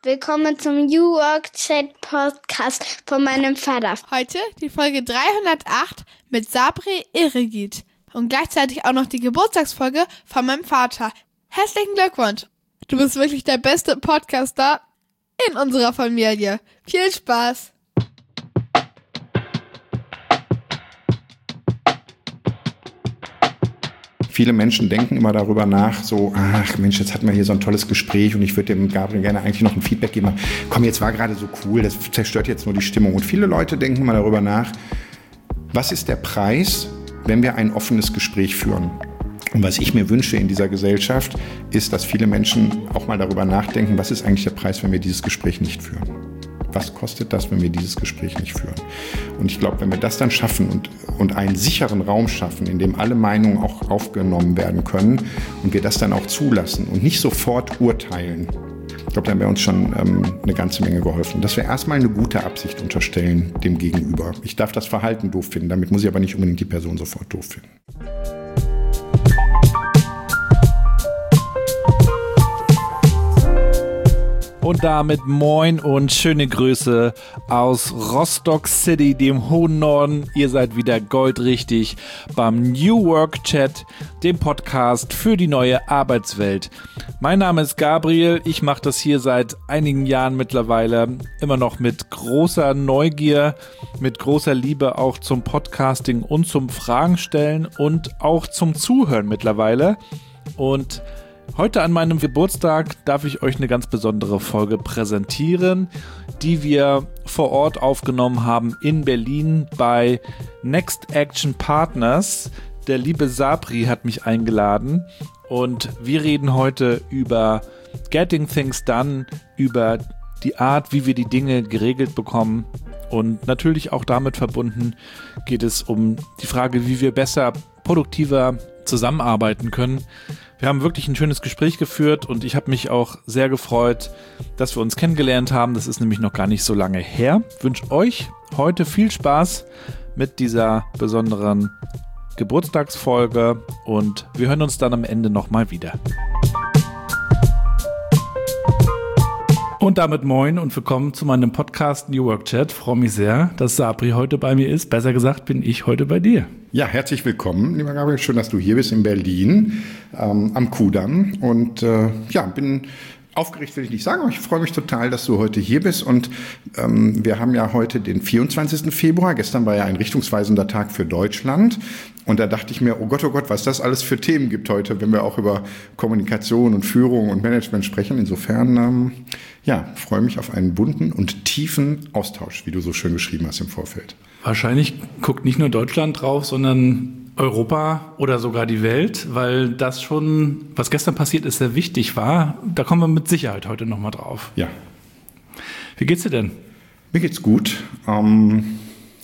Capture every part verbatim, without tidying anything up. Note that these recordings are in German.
Willkommen zum New Work Chat Podcast von meinem Vater. Heute die Folge dreihundertacht mit Sabri Irrigit und gleichzeitig auch noch die Geburtstagsfolge von meinem Vater. Herzlichen Glückwunsch! Du bist wirklich der beste Podcaster in unserer Familie. Viel Spaß! Viele Menschen denken immer darüber nach, so, ach Mensch, jetzt hatten wir hier so ein tolles Gespräch und ich würde dem Gabriel gerne eigentlich noch ein Feedback geben. Komm, jetzt war gerade so cool, das zerstört jetzt nur die Stimmung. Und viele Leute denken immer darüber nach, was ist der Preis, wenn wir ein offenes Gespräch führen? Und was ich mir wünsche in dieser Gesellschaft, ist, dass viele Menschen auch mal darüber nachdenken, was ist eigentlich der Preis, wenn wir dieses Gespräch nicht führen? Was kostet das, wenn wir dieses Gespräch nicht führen? Und ich glaube, wenn wir das dann schaffen und, und einen sicheren Raum schaffen, in dem alle Meinungen auch aufgenommen werden können und wir das dann auch zulassen und nicht sofort urteilen, ich glaube, dann wäre uns schon ähm, eine ganze Menge geholfen. Dass wir erstmal eine gute Absicht unterstellen dem Gegenüber. Ich darf das Verhalten doof finden, damit muss ich aber nicht unbedingt die Person sofort doof finden. Und damit moin und schöne Grüße aus Rostock City, dem hohen Norden. Ihr seid wieder goldrichtig beim New Work Chat, dem Podcast für die neue Arbeitswelt. Mein Name ist Gabriel, ich mache das hier seit einigen Jahren mittlerweile, immer noch mit großer Neugier, mit großer Liebe auch zum Podcasting und zum Fragen stellen und auch zum Zuhören mittlerweile. Und heute an meinem Geburtstag darf ich euch eine ganz besondere Folge präsentieren, die wir vor Ort aufgenommen haben in Berlin bei Next Action Partners. Der liebe Sabri hat mich eingeladen und wir reden heute über Getting Things Done, über die Art, wie wir die Dinge geregelt bekommen und natürlich auch damit verbunden geht es um die Frage, wie wir besser, produktiver zusammenarbeiten können. Wir haben wirklich ein schönes Gespräch geführt und ich habe mich auch sehr gefreut, dass wir uns kennengelernt haben. Das ist nämlich noch gar nicht so lange her. Ich wünsche euch heute viel Spaß mit dieser besonderen Geburtstagsfolge und wir hören uns dann am Ende nochmal wieder. Und damit moin und willkommen zu meinem Podcast New Work Chat. Ich freue mich sehr, dass Sabri heute bei mir ist. Besser gesagt bin ich heute bei dir. Ja, herzlich willkommen, lieber Gabriel. Schön, dass du hier bist in Berlin ähm, am Kudamm. Und äh, ja, bin aufgeregt, will ich nicht sagen, aber ich freue mich total, dass du heute hier bist. Und ähm, wir haben ja heute den vierundzwanzigsten Februar. Gestern war ja ein richtungsweisender Tag für Deutschland. Und da dachte ich mir, oh Gott, oh Gott, was das alles für Themen gibt heute, wenn wir auch über Kommunikation und Führung und Management sprechen. Insofern, ähm, ja, freue mich auf einen bunten und tiefen Austausch, wie du so schön geschrieben hast im Vorfeld. Wahrscheinlich guckt nicht nur Deutschland drauf, sondern Europa oder sogar die Welt, weil das schon, was gestern passiert ist, sehr wichtig war. Da kommen wir mit Sicherheit heute nochmal drauf. Ja. Wie geht's dir denn? Mir geht's gut. Ähm,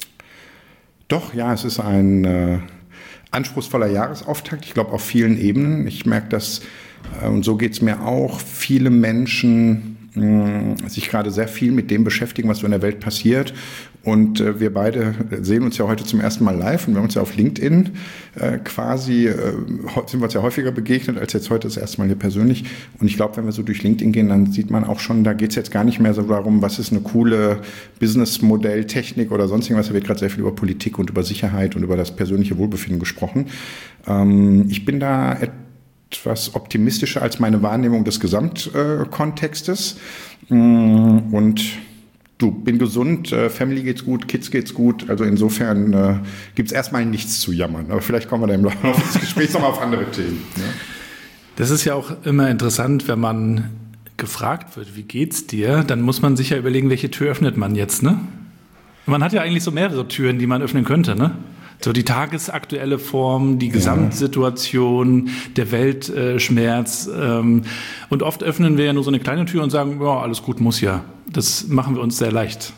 doch, ja, es ist ein äh, anspruchsvoller Jahresauftakt. Ich glaube, auf vielen Ebenen. Ich merke, dass, äh, und so geht's mir auch, viele Menschen mh, sich gerade sehr viel mit dem beschäftigen, was so in der Welt passiert. Und äh, wir beide sehen uns ja heute zum ersten Mal live und wir haben uns ja auf LinkedIn äh, quasi, äh, sind wir uns ja häufiger begegnet als jetzt heute das erste Mal hier persönlich. Und ich glaube, wenn wir so durch LinkedIn gehen, dann sieht man auch schon, da geht es jetzt gar nicht mehr so darum, was ist eine coole Businessmodell-Technik oder sonst irgendwas. Da wird gerade sehr viel über Politik und über Sicherheit und über das persönliche Wohlbefinden gesprochen. Ähm, ich bin da etwas optimistischer als meine Wahrnehmung des Gesamtkontextes. Äh, und Du, bin gesund, äh, Family geht's gut, Kids geht's gut. Also insofern äh, gibt's erstmal nichts zu jammern. Aber vielleicht kommen wir da im Laufe des Gesprächs nochmal auf andere Themen. Ja? Das ist ja auch immer interessant, wenn man gefragt wird, wie geht's dir? Dann muss man sich ja überlegen, welche Tür öffnet man jetzt, ne? Man hat ja eigentlich so mehrere Türen, die man öffnen könnte, ne? So die tagesaktuelle Form, die Gesamtsituation, ja. Der Weltschmerz. Ähm, und oft öffnen wir ja nur so eine kleine Tür und sagen, ja, alles gut, muss ja. Das machen wir uns sehr leicht.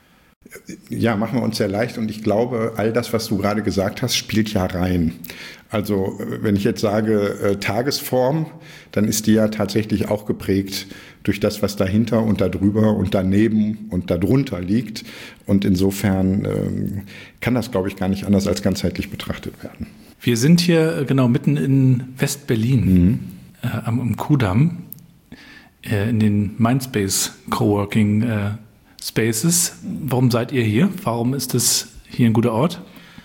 Ja, machen wir uns sehr leicht. Und ich glaube, all das, was du gerade gesagt hast, spielt ja rein. Also wenn ich jetzt sage äh, Tagesform, dann ist die ja tatsächlich auch geprägt durch das, was dahinter und darüber und daneben und darunter liegt. Und insofern ähm, kann das, glaube ich, gar nicht anders als ganzheitlich betrachtet werden. Wir sind hier genau mitten in West-Berlin, mhm. äh, am, am Kudamm. äh, in den Mindspace Coworking äh, Spaces. Warum seid ihr hier? Warum ist das hier ein guter Ort?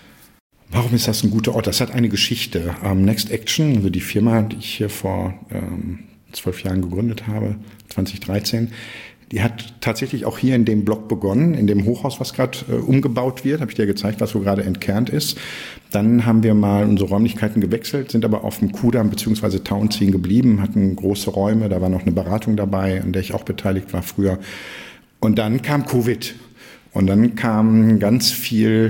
Warum ist das ein guter Ort? Das hat eine Geschichte. Ähm, Next Action, also die Firma, die ich hier vor ähm, zwölf Jahren gegründet habe, zwanzig dreizehn, die hat tatsächlich auch hier in dem Block begonnen, in dem Hochhaus, was gerade äh, umgebaut wird. Habe ich dir gezeigt, was wo gerade entkernt ist. Dann haben wir mal unsere Räumlichkeiten gewechselt, sind aber auf dem Kudamm bzw. Tauenziehen geblieben, hatten große Räume, da war noch eine Beratung dabei, an der ich auch beteiligt war früher. Und dann kam Covid und dann kam ganz viel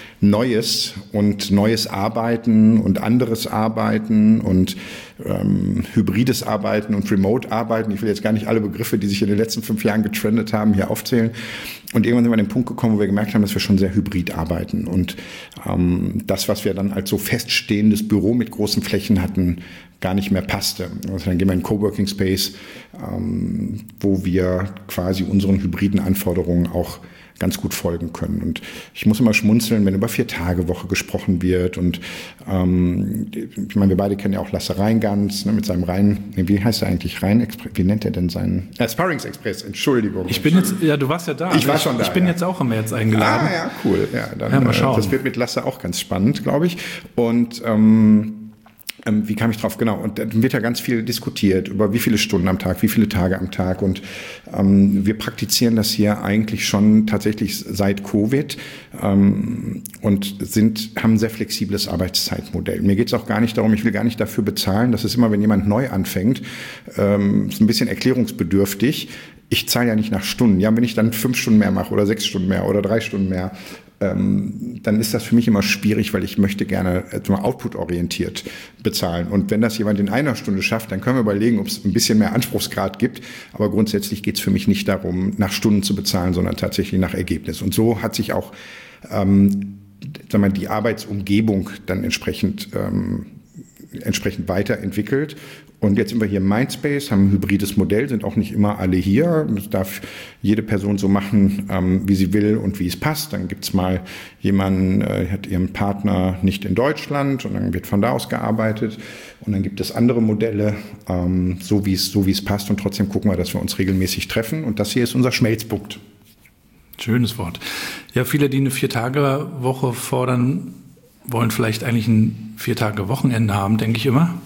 Neues und neues Arbeiten und anderes Arbeiten und ähm, hybrides Arbeiten und Remote-Arbeiten. Ich will jetzt gar nicht alle Begriffe, die sich in den letzten fünf Jahren getrendet haben, hier aufzählen. Und irgendwann sind wir an den Punkt gekommen, wo wir gemerkt haben, dass wir schon sehr hybrid arbeiten. Und ähm, das, was wir dann als so feststehendes Büro mit großen Flächen hatten, gar nicht mehr passte. Also dann gehen wir in einen Coworking Space, ähm, wo wir quasi unseren hybriden Anforderungen auch ganz gut folgen können. Und ich muss immer schmunzeln, wenn über Vier-Tage-Woche gesprochen wird. Und ähm, ich meine, wir beide kennen ja auch Lasse Reingans, ne, mit seinem Rhein, nee, wie heißt er eigentlich? Rhein-Express, wie nennt er denn seinen? Äh, Sparrings-Express, Entschuldigung. Ich bin jetzt, ja, du warst ja da. Ich war schon da. Ich bin ja. jetzt auch im März eingeladen. Ah, ja, cool. Ja, dann, ja, mal schauen. Äh, das wird mit Lasse auch ganz spannend, glaube ich. Und ähm, Ähm, wie kam ich drauf? Genau. Und dann wird ja ganz viel diskutiert über wie viele Stunden am Tag, wie viele Tage am Tag. Und ähm, wir praktizieren das hier eigentlich schon tatsächlich seit Covid ähm, und sind, haben ein sehr flexibles Arbeitszeitmodell. Mir geht es auch gar nicht darum, ich will gar nicht dafür bezahlen. Das ist immer, wenn jemand neu anfängt, ähm, ist ein bisschen erklärungsbedürftig. Ich zahle ja nicht nach Stunden. Ja, wenn ich dann fünf Stunden mehr mache oder sechs Stunden mehr oder drei Stunden mehr, ähm, dann ist das für mich immer schwierig, weil ich möchte gerne äh, output-orientiert bezahlen. Und wenn das jemand in einer Stunde schafft, dann können wir überlegen, ob es ein bisschen mehr Anspruchsgrad gibt. Aber grundsätzlich geht es für mich nicht darum, nach Stunden zu bezahlen, sondern tatsächlich nach Ergebnis. Und so hat sich auch ähm, sagen wir, die Arbeitsumgebung dann entsprechend ähm, entsprechend weiterentwickelt. Und jetzt sind wir hier im Mindspace, haben ein hybrides Modell, sind auch nicht immer alle hier. Das darf jede Person so machen, ähm, wie sie will und wie es passt. Dann gibt es mal jemanden, äh, hat ihren Partner nicht in Deutschland und dann wird von da aus gearbeitet. Und dann gibt es andere Modelle, ähm, so wie es so wie es passt. Und trotzdem gucken wir, dass wir uns regelmäßig treffen. Und das hier ist unser Schmelzpunkt. Schönes Wort. Ja, viele, die eine Vier-Tage-Woche fordern, wollen vielleicht eigentlich ein Vier-Tage-Wochenende haben, denke ich immer.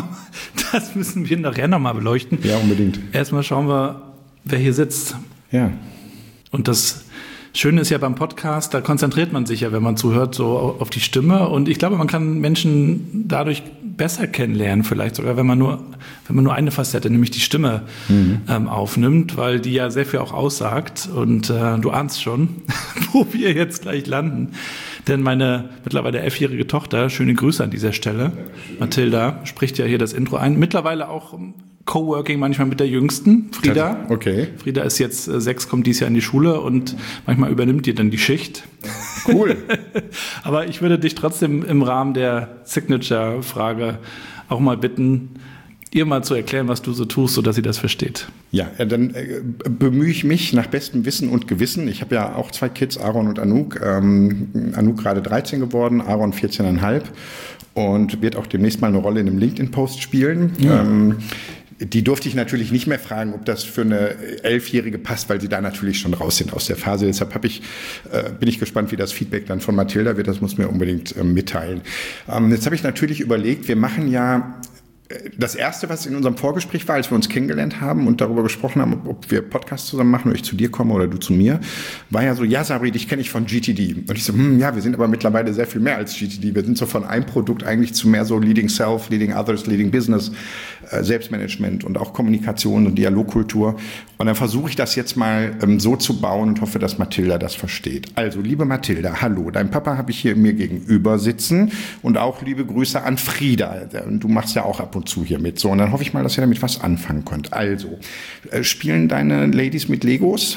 Das müssen wir nachher nochmal beleuchten. Ja, unbedingt. Erstmal schauen wir, wer hier sitzt. Ja. Und das Schöne ist ja beim Podcast, da konzentriert man sich ja, wenn man zuhört, so auf die Stimme. Und ich glaube, man kann Menschen dadurch besser kennenlernen, vielleicht sogar, wenn man nur, wenn man nur eine Facette, nämlich die Stimme, mhm. ähm, aufnimmt, weil die ja sehr viel auch aussagt. Und äh, du ahnst schon, wo wir jetzt gleich landen. Denn meine mittlerweile elfjährige Tochter, schöne Grüße an dieser Stelle, Mathilda, spricht ja hier das Intro ein. Mittlerweile auch Coworking manchmal mit der Jüngsten, Frieda. Okay. Frieda ist jetzt äh, sechs, kommt dieses Jahr in die Schule und manchmal übernimmt die dann die Schicht. Cool. Aber ich würde dich trotzdem im Rahmen der Signature-Frage auch mal bitten, ihr mal zu erklären, was du so tust, sodass sie das versteht. Ja, dann äh, bemühe ich mich nach bestem Wissen und Gewissen. Ich habe ja auch zwei Kids, Aaron und Anouk. Ähm, Anouk gerade dreizehn geworden, Aaron vierzehn Komma fünf und wird auch demnächst mal eine Rolle in einem LinkedIn-Post spielen. Ja. Ähm, Die durfte ich natürlich nicht mehr fragen, ob das für eine Elfjährige passt, weil sie da natürlich schon raus sind aus der Phase. Deshalb hab ich, äh, bin ich gespannt, wie das Feedback dann von Mathilda wird. Das muss mir unbedingt äh, mitteilen. Ähm, jetzt habe ich natürlich überlegt, wir machen ja das Erste, was in unserem Vorgespräch war, als wir uns kennengelernt haben und darüber gesprochen haben, ob wir Podcasts zusammen machen oder ich zu dir komme oder du zu mir, war ja so, ja Sabri, dich kenne ich von G T D. Und ich so, hm, ja, wir sind aber mittlerweile sehr viel mehr als G T D. Wir sind so von einem Produkt eigentlich zu mehr so Leading Self, Leading Others, Leading Business, äh, Selbstmanagement und auch Kommunikation und Dialogkultur. Und dann versuche ich das jetzt mal ähm, so zu bauen und hoffe, dass Mathilda das versteht. Also, liebe Mathilda, hallo, dein Papa habe ich hier mir gegenüber sitzen und auch liebe Grüße an Frieda. Du machst ja auch ab und zu hier mit. So, und dann hoffe ich mal, dass ihr damit was anfangen könnt. Also, äh, spielen deine Ladies mit Legos?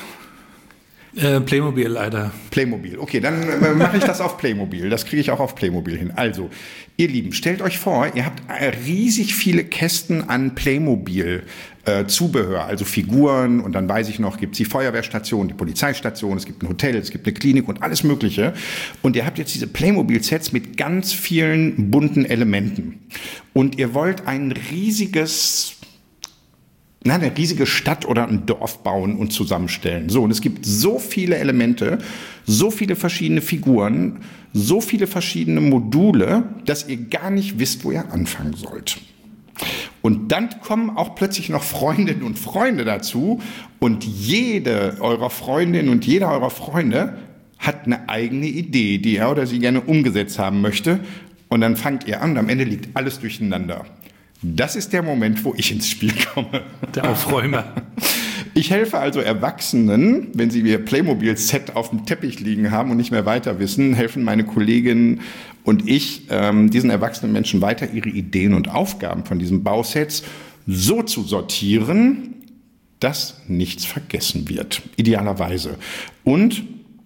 Äh, Playmobil leider. Playmobil, okay, dann äh, mache ich das auf Playmobil. Das kriege ich auch auf Playmobil hin. Also, ihr Lieben, stellt euch vor, ihr habt äh, riesig viele Kästen an Playmobil äh, Zubehör, also Figuren, und dann weiß ich noch, gibt es die Feuerwehrstation, die Polizeistation, es gibt ein Hotel, es gibt eine Klinik und alles Mögliche. Und ihr habt jetzt diese Playmobil-Sets mit ganz vielen bunten Elementen. Und ihr wollt ein riesiges na, eine riesige Stadt oder ein Dorf bauen und zusammenstellen. So, und es gibt so viele Elemente, so viele verschiedene Figuren, so viele verschiedene Module, dass ihr gar nicht wisst, wo ihr anfangen sollt. Und dann kommen auch plötzlich noch Freundinnen und Freunde dazu und jede eurer Freundinnen und jeder eurer Freunde hat eine eigene Idee, die er oder sie gerne umgesetzt haben möchte. Und dann fangt ihr an und am Ende liegt alles durcheinander. Das ist der Moment, wo ich ins Spiel komme. Der Aufräumer. Ich helfe also Erwachsenen, wenn sie ihr Playmobil-Set auf dem Teppich liegen haben und nicht mehr weiter wissen, helfen meine Kolleginnen und ich ähm, diesen erwachsenen Menschen weiter, ihre Ideen und Aufgaben von diesen Bausets so zu sortieren, dass nichts vergessen wird, idealerweise. Und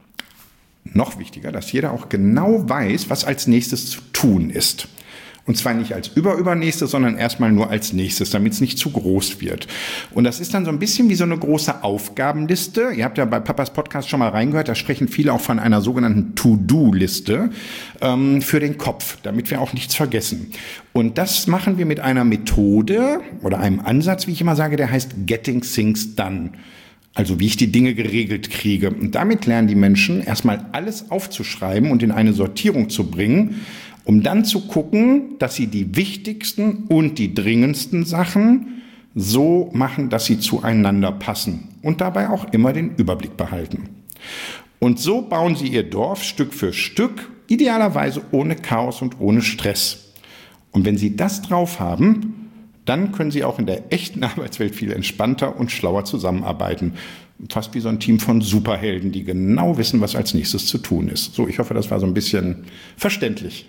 noch wichtiger, dass jeder auch genau weiß, was als nächstes zu tun ist. Und zwar nicht als Überübernächstes, sondern erstmal nur als nächstes, damit es nicht zu groß wird. Und das ist dann so ein bisschen wie so eine große Aufgabenliste. Ihr habt ja bei Papas Podcast schon mal reingehört, da sprechen viele auch von einer sogenannten To-Do-Liste ähm, für den Kopf, damit wir auch nichts vergessen. Und das machen wir mit einer Methode oder einem Ansatz, wie ich immer sage, der heißt Getting Things Done. Also wie ich die Dinge geregelt kriege. Und damit lernen die Menschen erstmal alles aufzuschreiben und in eine Sortierung zu bringen, um dann zu gucken, dass sie die wichtigsten und die dringendsten Sachen so machen, dass sie zueinander passen und dabei auch immer den Überblick behalten. Und so bauen sie ihr Dorf Stück für Stück, idealerweise ohne Chaos und ohne Stress. Und wenn sie das drauf haben, dann können sie auch in der echten Arbeitswelt viel entspannter und schlauer zusammenarbeiten. Fast wie so ein Team von Superhelden, die genau wissen, was als nächstes zu tun ist. So, ich hoffe, das war so ein bisschen verständlich.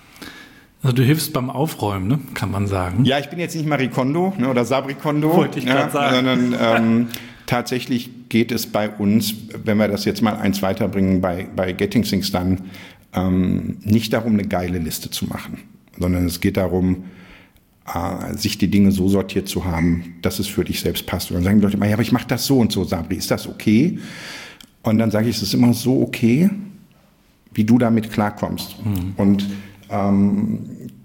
Also du hilfst beim Aufräumen, ne? Kann man sagen. Ja, ich bin jetzt nicht Marie Kondo, ne, oder Sabri Kondo. Wollte ich gerade ja, sagen. Sondern ähm, tatsächlich geht es bei uns, wenn wir das jetzt mal eins weiterbringen, bei, bei Getting Things Done, ähm, nicht darum, eine geile Liste zu machen, sondern es geht darum, äh, sich die Dinge so sortiert zu haben, dass es für dich selbst passt. Und dann sagen die Leute immer, ja, aber ich mache das so und so, Sabri, ist das okay? Und dann sage ich, es ist immer so okay, wie du damit klarkommst. Mhm. Und Ähm,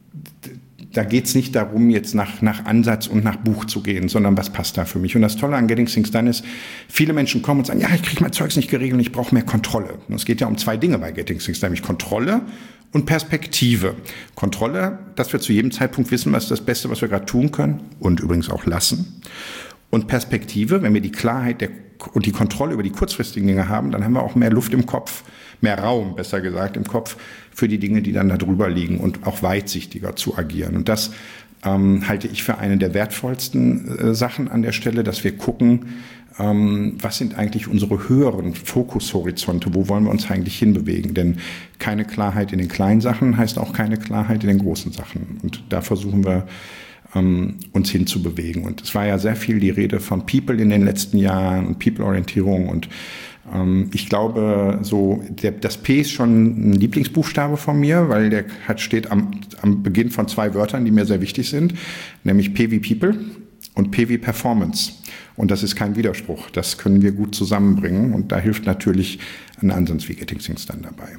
da geht es nicht darum, jetzt nach, nach Ansatz und nach Buch zu gehen, sondern was passt da für mich. Und das Tolle an Getting Things Done ist, viele Menschen kommen und sagen, ja, ich kriege mein Zeugs nicht geregelt und ich brauche mehr Kontrolle. Und es geht ja um zwei Dinge bei Getting Things Done, nämlich Kontrolle und Perspektive. Kontrolle, dass wir zu jedem Zeitpunkt wissen, was ist das Beste, was wir gerade tun können und übrigens auch lassen. Und Perspektive, wenn wir die Klarheit der, und die Kontrolle über die kurzfristigen Dinge haben, dann haben wir auch mehr Luft im Kopf, mehr Raum, besser gesagt, im Kopf für die Dinge, die dann da drüber liegen und auch weitsichtiger zu agieren. Und das ähm, halte ich für eine der wertvollsten äh, Sachen an der Stelle, dass wir gucken, ähm, was sind eigentlich unsere höheren Fokushorizonte, wo wollen wir uns eigentlich hinbewegen? Denn keine Klarheit in den kleinen Sachen heißt auch keine Klarheit in den großen Sachen. Und da versuchen wir, ähm, uns hinzubewegen. Und es war ja sehr viel die Rede von People in den letzten Jahren und People-Orientierung und ich glaube, so der, das P ist schon ein Lieblingsbuchstabe von mir, weil der hat, steht am, am Beginn von zwei Wörtern, die mir sehr wichtig sind, nämlich P wie People und P wie Performance. Und das ist kein Widerspruch. Das können wir gut zusammenbringen und da hilft natürlich ein Ansatz wie Getting Things Done dabei.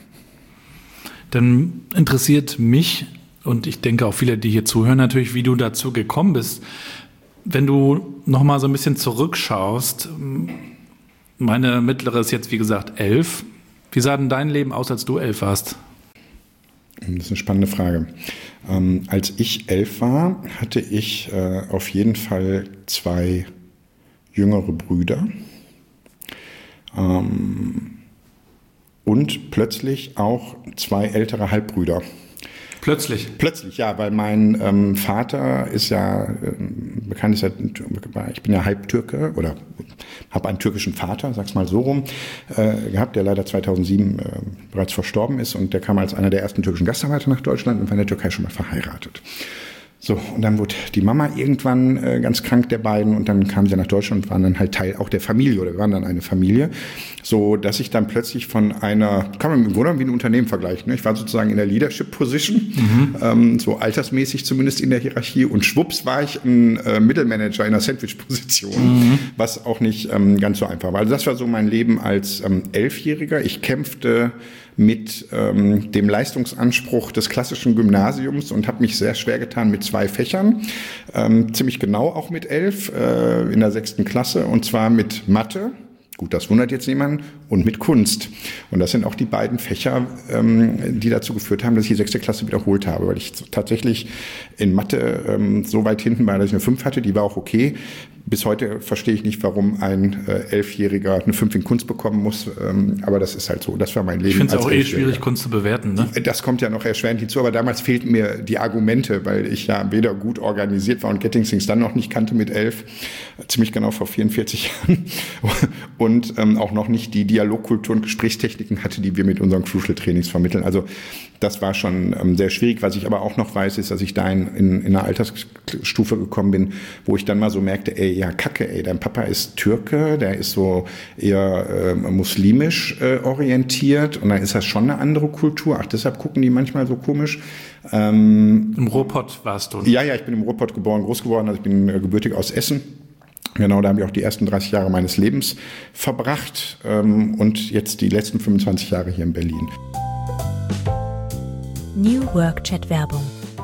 Dann interessiert mich und ich denke auch viele, die hier zuhören, natürlich, wie du dazu gekommen bist. Wenn du noch mal so ein bisschen zurückschaust. Meine mittlere ist jetzt, wie gesagt, elf. Wie sah denn dein Leben aus, als du elf warst? Das ist eine spannende Frage. Ähm, als ich elf war, hatte ich äh, auf jeden Fall zwei jüngere Brüder. Ähm, und plötzlich auch zwei ältere Halbbrüder. Plötzlich? Plötzlich, ja, weil mein ähm, Vater ist ja, ähm, bekannt ist ja, ich bin ja Halbtürke oder habe einen türkischen Vater, sag's mal so rum, äh, gehabt, der leider zweitausendsieben äh, bereits verstorben ist und der kam als einer der ersten türkischen Gastarbeiter nach Deutschland und war in der Türkei schon mal verheiratet. So, und dann wurde die Mama irgendwann äh, ganz krank, der beiden, und dann kamen sie nach Deutschland und waren dann halt Teil auch der Familie, oder wir waren dann eine Familie, so dass ich dann plötzlich von einer, kann man im Grunde wie ein Unternehmen vergleichen, ne? Ich war sozusagen in der Leadership Position, mhm. ähm, so altersmäßig zumindest in der Hierarchie, und schwupps war ich ein äh, Mittelmanager in einer Sandwich-Position, mhm. was auch nicht ähm, ganz so einfach war. Also das war so mein Leben als ähm, Elfjähriger. Ich kämpfte mit ähm, dem Leistungsanspruch des klassischen Gymnasiums und habe mich sehr schwer getan mit zwei Fächern, ähm, ziemlich genau auch mit elf, äh, in der sechsten Klasse, und zwar mit Mathe. Gut, das wundert jetzt niemanden. Und mit Kunst. Und das sind auch die beiden Fächer, ähm, die dazu geführt haben, dass ich die sechste Klasse wiederholt habe, weil ich tatsächlich in Mathe ähm, so weit hinten war, dass ich eine fünf hatte. Die war auch okay. Bis heute verstehe ich nicht, warum ein äh, Elfjähriger eine fünf in Kunst bekommen muss. Ähm, aber das ist halt so. Das war mein Leben. Ich finde es auch eh schwierig, Kunst zu bewerten. Ne? Das kommt ja noch erschwerend hinzu. Aber damals fehlten mir die Argumente, weil ich ja weder gut organisiert war und Getting Things dann noch nicht kannte mit elf. Ziemlich genau vor vierundvierzig Jahren. Und ähm, auch noch nicht die Dialogkultur und Gesprächstechniken hatte, die wir mit unseren Crucial-Trainings vermitteln. Also das war schon ähm, sehr schwierig. Was ich aber auch noch weiß, ist, dass ich da in, in, in einer Altersstufe gekommen bin, wo ich dann mal so merkte, ey, ja kacke, ey, dein Papa ist Türke, der ist so eher äh, muslimisch äh, orientiert, und dann ist das schon eine andere Kultur. Ach, deshalb gucken die manchmal so komisch. Ähm, Im Ruhrpott warst du? Ja, ja, ich bin im Ruhrpott geboren, groß geworden, also ich bin äh, gebürtig aus Essen. Genau, da habe ich auch die ersten dreißig Jahre meines Lebens verbracht, ähm, und jetzt die letzten fünfundzwanzig Jahre hier in Berlin. New Work Chat Werbung.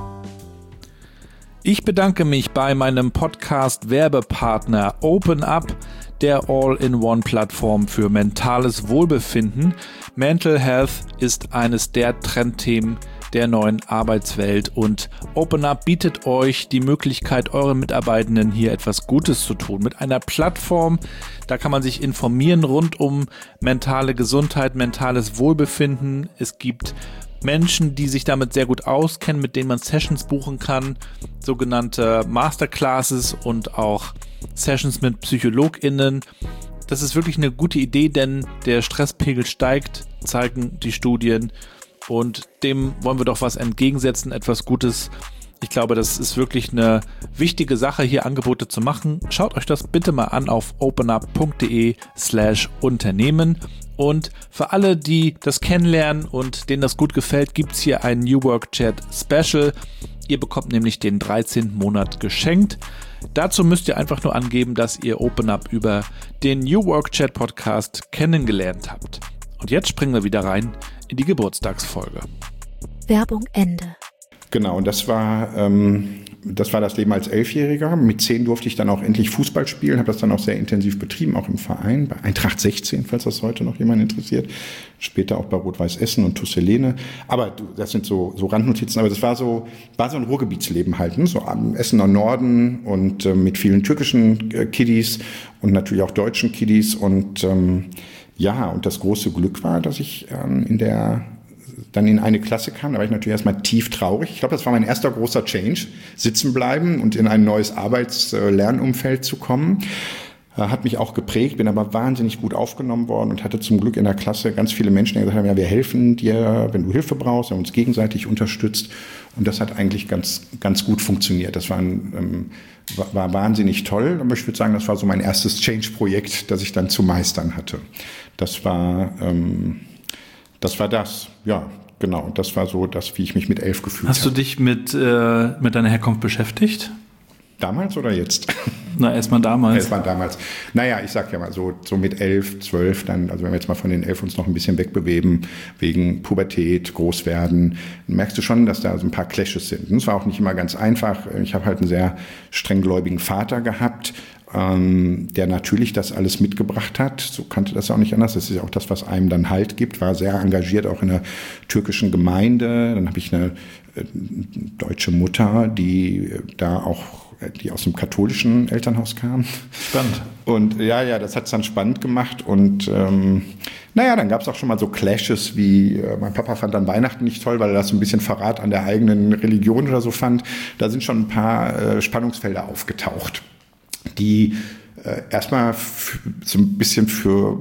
Ich bedanke mich bei meinem Podcast-Werbepartner OpenUp, der All-in-One-Plattform für mentales Wohlbefinden. Mental Health ist eines der Trendthemen der neuen Arbeitswelt, und OpenUp bietet euch die Möglichkeit, euren Mitarbeitenden hier etwas Gutes zu tun. Mit einer Plattform, da kann man sich informieren rund um mentale Gesundheit, mentales Wohlbefinden. Es gibt Menschen, die sich damit sehr gut auskennen, mit denen man Sessions buchen kann, sogenannte Masterclasses und auch Sessions mit PsychologInnen. Das ist wirklich eine gute Idee, denn der Stresspegel steigt, zeigen die Studien. Und dem wollen wir doch was entgegensetzen, etwas Gutes. Ich glaube, das ist wirklich eine wichtige Sache, hier Angebote zu machen. Schaut euch das bitte mal an auf openup.de slash Unternehmen. Und für alle, die das kennenlernen und denen das gut gefällt, gibt's hier ein New Work Chat Special. Ihr bekommt nämlich den dreizehnten Monat geschenkt. Dazu müsst ihr einfach nur angeben, dass ihr OpenUp über den New Work Chat Podcast kennengelernt habt. Und jetzt springen wir wieder rein in die Geburtstagsfolge. Werbung Ende. Genau, und das war, ähm, das war das Leben als Elfjähriger. Mit zehn durfte ich dann auch endlich Fußball spielen, habe das dann auch sehr intensiv betrieben, auch im Verein, bei Eintracht sechzehn, falls das heute noch jemand interessiert. Später auch bei Rot-Weiß Essen und TuS Helene. Aber das sind so, so Randnotizen, aber das war so, war so ein Ruhrgebietsleben halt, ne? So am Essener Norden und äh, mit vielen türkischen äh, Kiddies und natürlich auch deutschen Kiddies. Und ähm, ja, und das große Glück war, dass ich ähm, in der dann in eine Klasse kam, da war ich natürlich erstmal tief traurig. Ich glaube, das war mein erster großer Change, sitzen bleiben und in ein neues Arbeits-Lernumfeld zu kommen. Hat mich auch geprägt, bin aber wahnsinnig gut aufgenommen worden und hatte zum Glück in der Klasse ganz viele Menschen, die gesagt haben, ja, wir helfen dir, wenn du Hilfe brauchst, wir haben uns gegenseitig unterstützt. Und das hat eigentlich ganz, ganz gut funktioniert. Das war, ein, ähm, war wahnsinnig toll. Aber ich würde sagen, das war so mein erstes Change-Projekt, das ich dann zu meistern hatte. Das war, ähm, das war das, ja. Genau, das war so das, wie ich mich mit elf gefühlt habe. Hast du dich mit, äh, mit deiner Herkunft beschäftigt? Damals oder jetzt? Na, erstmal damals. Erstmal damals. Naja, ich sag ja mal so, so mit elf, zwölf, dann, also wenn wir jetzt mal von den elf uns noch ein bisschen wegbewegen, wegen Pubertät, Großwerden, merkst du schon, dass da so ein paar Clashes sind. Und es war auch nicht immer ganz einfach. Ich habe halt einen sehr strenggläubigen Vater gehabt, ähm, der natürlich das alles mitgebracht hat. So kannte das auch nicht anders. Das ist ja auch das, was einem dann Halt gibt. War sehr engagiert, auch in der türkischen Gemeinde. Dann habe ich eine äh, deutsche Mutter, die äh, da auch die aus dem katholischen Elternhaus kam. Spannend. Und ja, ja, das hat es dann spannend gemacht. Und ähm, naja, dann gab es auch schon mal so Clashes, wie äh, mein Papa fand dann Weihnachten nicht toll, weil er das so ein bisschen Verrat an der eigenen Religion oder so fand. Da sind schon ein paar äh, Spannungsfelder aufgetaucht, die äh, erstmal f- so ein bisschen für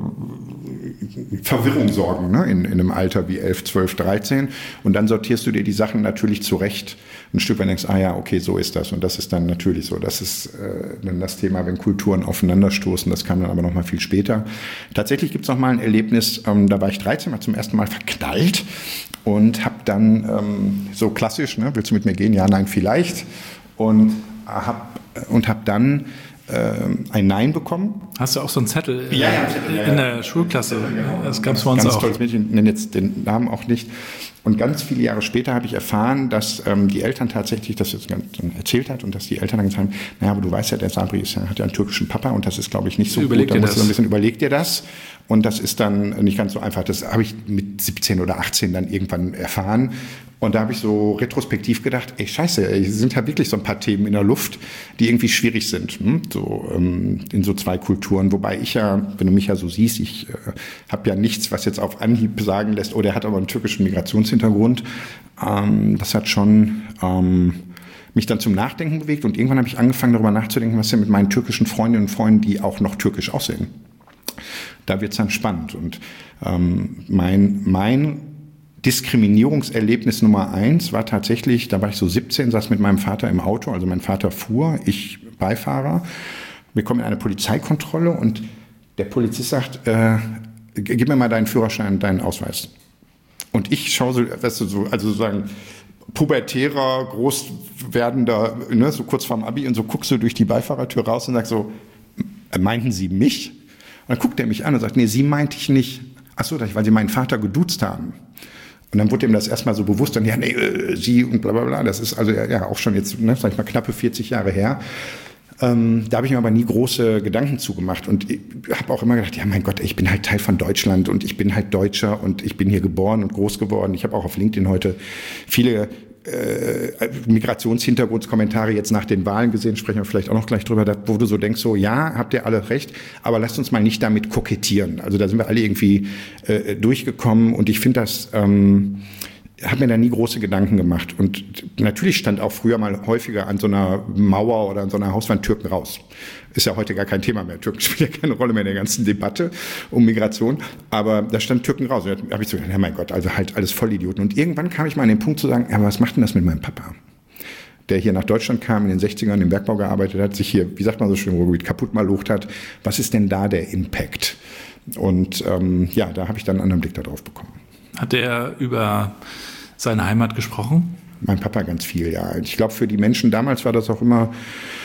Verwirrung sorgen, ne? in, in einem Alter wie elf, zwölf, dreizehn. Und dann sortierst du dir die Sachen natürlich zurecht. Ein Stück weit denkst, ah ja, okay, so ist das. Und das ist dann natürlich so. Das ist äh, dann das Thema, wenn Kulturen aufeinanderstoßen. Das kam dann aber noch mal viel später. Tatsächlich gibt es noch mal ein Erlebnis, ähm, da war ich dreizehn, war zum ersten Mal verknallt und habe dann ähm, so klassisch, ne, willst du mit mir gehen? Ja, nein, vielleicht. Und habe und hab dann ein Nein bekommen. Hast du auch so einen Zettel ja, ja, in der Schulklasse? Das gab es bei uns ganz auch. Tolles Mädchen, ich nenne jetzt den Namen auch nicht. Und ganz viele Jahre später habe ich erfahren, dass ähm, die Eltern tatsächlich das jetzt ganz, erzählt hat und dass die Eltern dann gesagt haben, naja, aber du weißt ja, der Sabri ist, hat ja einen türkischen Papa und das ist, glaube ich, nicht so Überleg gut. Da dir musst du das. so ein bisschen, überleg dir das. Und das ist dann nicht ganz so einfach. Das habe ich mit siebzehn oder achtzehn dann irgendwann erfahren. Und da habe ich so retrospektiv gedacht, ey, scheiße, ey, es sind ja wirklich so ein paar Themen in der Luft, die irgendwie schwierig sind, hm? so ähm, in so zwei Kulturen. Wobei ich ja, wenn du mich ja so siehst, ich äh, habe ja nichts, was jetzt auf Anhieb sagen lässt, oh, der hat aber einen türkischen Migrationshintergrund. Ähm, das hat schon ähm, mich dann zum Nachdenken bewegt. Und irgendwann habe ich angefangen, darüber nachzudenken, was denn mit meinen türkischen Freundinnen und Freunden, die auch noch türkisch aussehen. Da wird es dann spannend. Und ähm, mein, mein Diskriminierungserlebnis Nummer eins war tatsächlich, da war ich so siebzehn, saß mit meinem Vater im Auto, also mein Vater fuhr, ich Beifahrer. Wir kommen in eine Polizeikontrolle und der Polizist sagt, äh, gib mir mal deinen Führerschein, deinen Ausweis. Und ich schaue so, weißt du, so, also sozusagen pubertärer, groß werdender, ne, so kurz vorm Abi und so guckst du durch die Beifahrertür raus und sagst so, meinten Sie mich? Und dann guckt er mich an und sagt, nee, Sie meinte ich nicht. Ach so, weil Sie meinen Vater geduzt haben. Und dann wurde ihm das erstmal so bewusst, dann, ja, nee, äh, Sie und bla bla bla, das ist also ja auch schon jetzt, ne, sag ich mal, knappe vierzig Jahre her. Ähm, da habe ich mir aber nie große Gedanken zugemacht und ich habe auch immer gedacht, ja mein Gott, ich bin halt Teil von Deutschland und ich bin halt Deutscher und ich bin hier geboren und groß geworden. Ich habe auch auf LinkedIn heute viele äh, Migrationshintergrundkommentare jetzt nach den Wahlen gesehen, sprechen wir vielleicht auch noch gleich drüber, wo du so denkst, so ja, habt ihr alle recht, aber lasst uns mal nicht damit kokettieren. Also da sind wir alle irgendwie äh, durchgekommen und ich finde das, ähm, habe mir da nie große Gedanken gemacht. Und natürlich stand auch früher mal häufiger an so einer Mauer oder an so einer Hauswand Türken raus. Ist ja heute gar kein Thema mehr. Türken spielen ja keine Rolle mehr in der ganzen Debatte um Migration. Aber da stand Türken raus. Und da habe ich so gedacht, ja mein Gott, also halt alles Vollidioten. Und irgendwann kam ich mal an den Punkt zu sagen, ja, aber was macht denn das mit meinem Papa? Der hier nach Deutschland kam, in den sechzigern im Bergbau gearbeitet hat, sich hier, wie sagt man so schön, Ruhrgebiet kaputt malucht hat. Was ist denn da der Impact? Und ähm, ja, da habe ich dann einen anderen Blick darauf bekommen. Hat er über seine Heimat gesprochen? Mein Papa ganz viel, ja. Ich glaube, für die Menschen damals war das auch immer,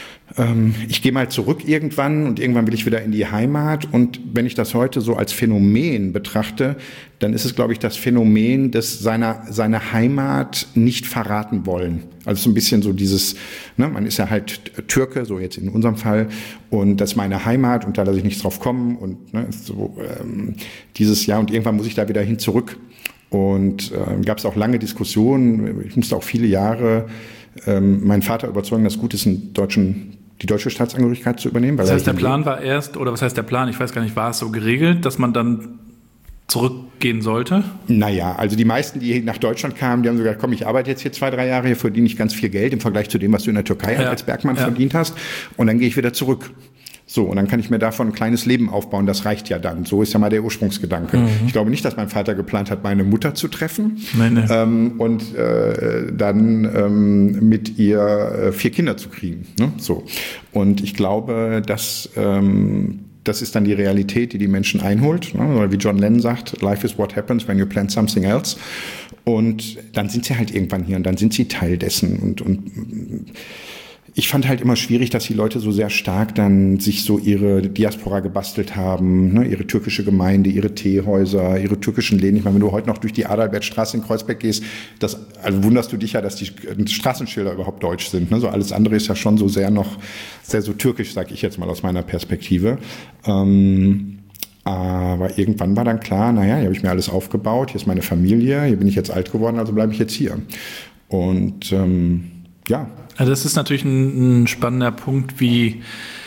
ähm, ich gehe mal zurück irgendwann und irgendwann will ich wieder in die Heimat. Und wenn ich das heute so als Phänomen betrachte, dann ist es, glaube ich, das Phänomen des seiner, seiner Heimat nicht verraten wollen. Also so ein bisschen so dieses, ne, man ist ja halt Türke, so jetzt in unserem Fall, und das ist meine Heimat und da lasse ich nichts drauf kommen und ne, so ähm, dieses Jahr und irgendwann muss ich da wieder hin zurück. Und äh, gab es auch lange Diskussionen. Ich musste auch viele Jahre ähm, meinen Vater überzeugen, dass es gut ist, einen deutschen, die deutsche Staatsangehörigkeit zu übernehmen. Weil das heißt, der Plan war erst, oder was heißt der Plan? Ich weiß gar nicht, war es so geregelt, dass man dann zurückgehen sollte? Naja, also die meisten, die nach Deutschland kamen, die haben so gesagt, komm, ich arbeite jetzt hier zwei, drei Jahre, hier verdiene ich ganz viel Geld im Vergleich zu dem, was du in der Türkei ja. als Bergmann ja. verdient hast. Und dann gehe ich wieder zurück. So, und dann kann ich mir davon ein kleines Leben aufbauen, das reicht ja dann. So ist ja mal der Ursprungsgedanke. Mhm. Ich glaube nicht, dass mein Vater geplant hat, meine Mutter zu treffen nein, nein. Ähm, und äh, dann ähm, mit ihr äh, vier Kinder zu kriegen. Ne? So. Und ich glaube, dass ähm, das ist dann die Realität, die die Menschen einholt. Ne? Oder wie John Lennon sagt, life is what happens when you plan something else. Und dann sind sie halt irgendwann hier und dann sind sie Teil dessen. Und, und ich fand halt immer schwierig, dass die Leute so sehr stark dann sich so ihre Diaspora gebastelt haben, ne, ihre türkische Gemeinde, ihre Teehäuser, ihre türkischen Läden. Ich meine, wenn du heute noch durch die Adalbertstraße in Kreuzberg gehst, das, also wunderst du dich ja, dass die Straßenschilder überhaupt deutsch sind. Ne? So alles andere ist ja schon so sehr noch, sehr so türkisch, sag ich jetzt mal aus meiner Perspektive. Ähm, aber irgendwann war dann klar, naja, hier habe ich mir alles aufgebaut, hier ist meine Familie, hier bin ich jetzt alt geworden, also bleibe ich jetzt hier. Und ähm, ja. Also das ist natürlich ein, ein spannender Punkt, wie,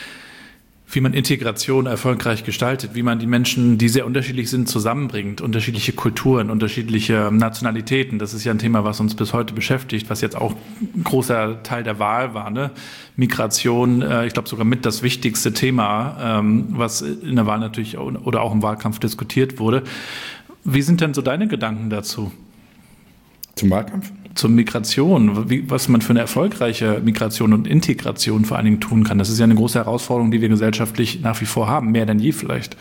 wie man Integration erfolgreich gestaltet, wie man die Menschen, die sehr unterschiedlich sind, zusammenbringt, unterschiedliche Kulturen, unterschiedliche Nationalitäten. Das ist ja ein Thema, was uns bis heute beschäftigt, was jetzt auch ein großer Teil der Wahl war. Ne? Migration, äh, ich glaube sogar mit das wichtigste Thema, ähm, was in der Wahl natürlich oder auch im Wahlkampf diskutiert wurde. Wie sind denn so deine Gedanken dazu? Zum Wahlkampf? Zur Migration, wie, was man für eine erfolgreiche Migration und Integration vor allen Dingen tun kann. Das ist ja eine große Herausforderung, die wir gesellschaftlich nach wie vor haben, mehr denn je vielleicht.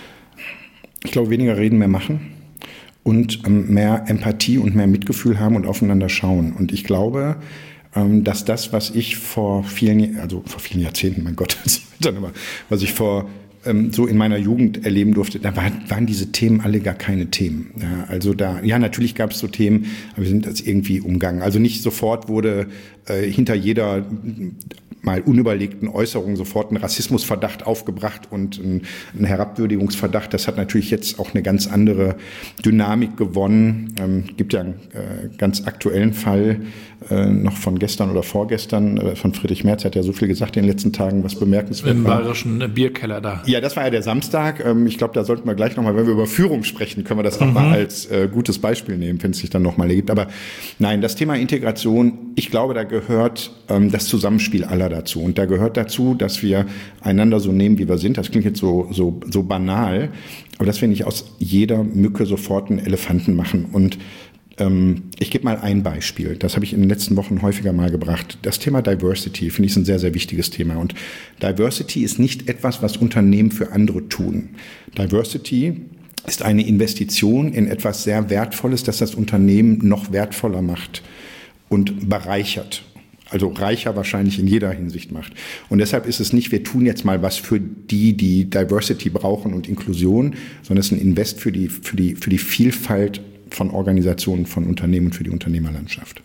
Ich glaube, weniger reden, mehr machen und ähm, mehr Empathie und mehr Mitgefühl haben und aufeinander schauen. Und ich glaube, ähm, dass das, was ich vor vielen, also vor vielen Jahrzehnten, mein Gott, dann immer, was ich vor so in meiner Jugend erleben durfte, da war, waren diese Themen alle gar keine Themen. Ja, also da, ja, natürlich gab es so Themen, aber wir sind das irgendwie umgangen. Also nicht sofort wurde äh, hinter jeder mal unüberlegten Äußerung sofort ein Rassismusverdacht aufgebracht und ein, ein Herabwürdigungsverdacht. Das hat natürlich jetzt auch eine ganz andere Dynamik gewonnen. Ähm, gibt ja einen äh, ganz aktuellen Fall äh, noch von gestern oder vorgestern äh, von Friedrich Merz. Hat ja so viel gesagt in den letzten Tagen, was bemerkenswert Im war. Im bayerischen Bierkeller da. Ja, das war ja der Samstag. Ähm, ich glaube, da sollten wir gleich nochmal, wenn wir über Führung sprechen, können wir das nochmal mhm. als äh, gutes Beispiel nehmen, wenn es sich dann nochmal ergibt. Aber nein, das Thema Integration, ich glaube, da gehört ähm, das Zusammenspiel aller dazu. Und da gehört dazu, dass wir einander so nehmen, wie wir sind. Das klingt jetzt so, so, so banal, aber dass wir nicht aus jeder Mücke sofort einen Elefanten machen. Und ähm, ich gebe mal ein Beispiel. Das habe ich in den letzten Wochen häufiger mal gebracht. Das Thema Diversity finde ich ein sehr, sehr wichtiges Thema. Und Diversity ist nicht etwas, was Unternehmen für andere tun. Diversity ist eine Investition in etwas sehr Wertvolles, das das Unternehmen noch wertvoller macht und bereichert. Also reicher wahrscheinlich in jeder Hinsicht macht. Und deshalb ist es nicht, wir tun jetzt mal was für die, die Diversity brauchen und Inklusion, sondern es ist ein Invest für die, für die, für die Vielfalt von Organisationen, von Unternehmen und für die Unternehmerlandschaft.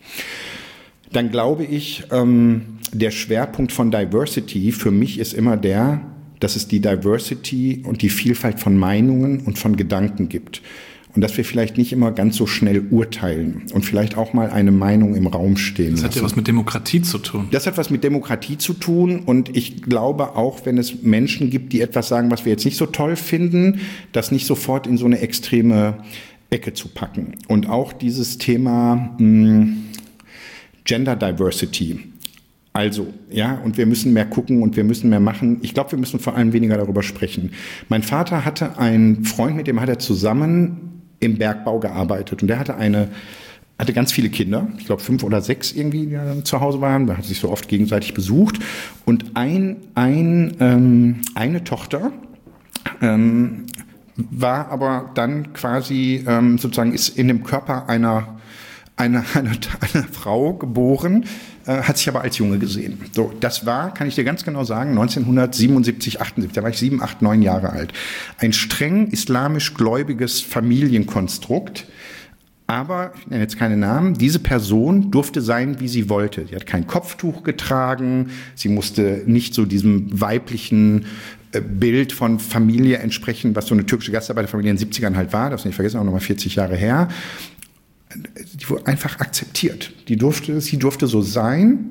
Dann glaube ich, ähm, der Schwerpunkt von Diversity für mich ist immer der, dass es die Diversity und die Vielfalt von Meinungen und von Gedanken gibt. Und dass wir vielleicht nicht immer ganz so schnell urteilen und vielleicht auch mal eine Meinung im Raum stehen lassen. Das hat ja was mit Demokratie zu tun. Das hat was mit Demokratie zu tun. Und ich glaube auch, wenn es Menschen gibt, die etwas sagen, was wir jetzt nicht so toll finden, das nicht sofort in so eine extreme Ecke zu packen. Und auch dieses Thema mh, Gender Diversity. Also, ja, und wir müssen mehr gucken und wir müssen mehr machen. Ich glaube, wir müssen vor allem weniger darüber sprechen. Mein Vater hatte einen Freund, mit dem hat er zusammen im Bergbau gearbeitet. Und der hatte eine, hatte ganz viele Kinder, ich glaube fünf oder sechs irgendwie, die dann zu Hause waren. Er hat sich so oft gegenseitig besucht. Und ein, ein, ähm, eine Tochter ähm, war aber dann quasi ähm, sozusagen ist in dem Körper einer Eine, eine, eine Frau geboren, äh, hat sich aber als Junge gesehen. So, das war, kann ich dir ganz genau sagen, neunzehnhundertsiebenundsiebzig, achtundsiebzig, da war ich sieben, acht, neun Jahre alt. Ein streng islamisch gläubiges Familienkonstrukt. Aber, ich nenne jetzt keine Namen, diese Person durfte sein, wie sie wollte. Sie hat kein Kopftuch getragen, sie musste nicht so diesem weiblichen Bild von Familie entsprechen, was so eine türkische Gastarbeiterfamilie in den siebzigern halt war, das nicht vergessen, auch nochmal vierzig Jahre her. Die wurde einfach akzeptiert. Die durfte, sie durfte so sein,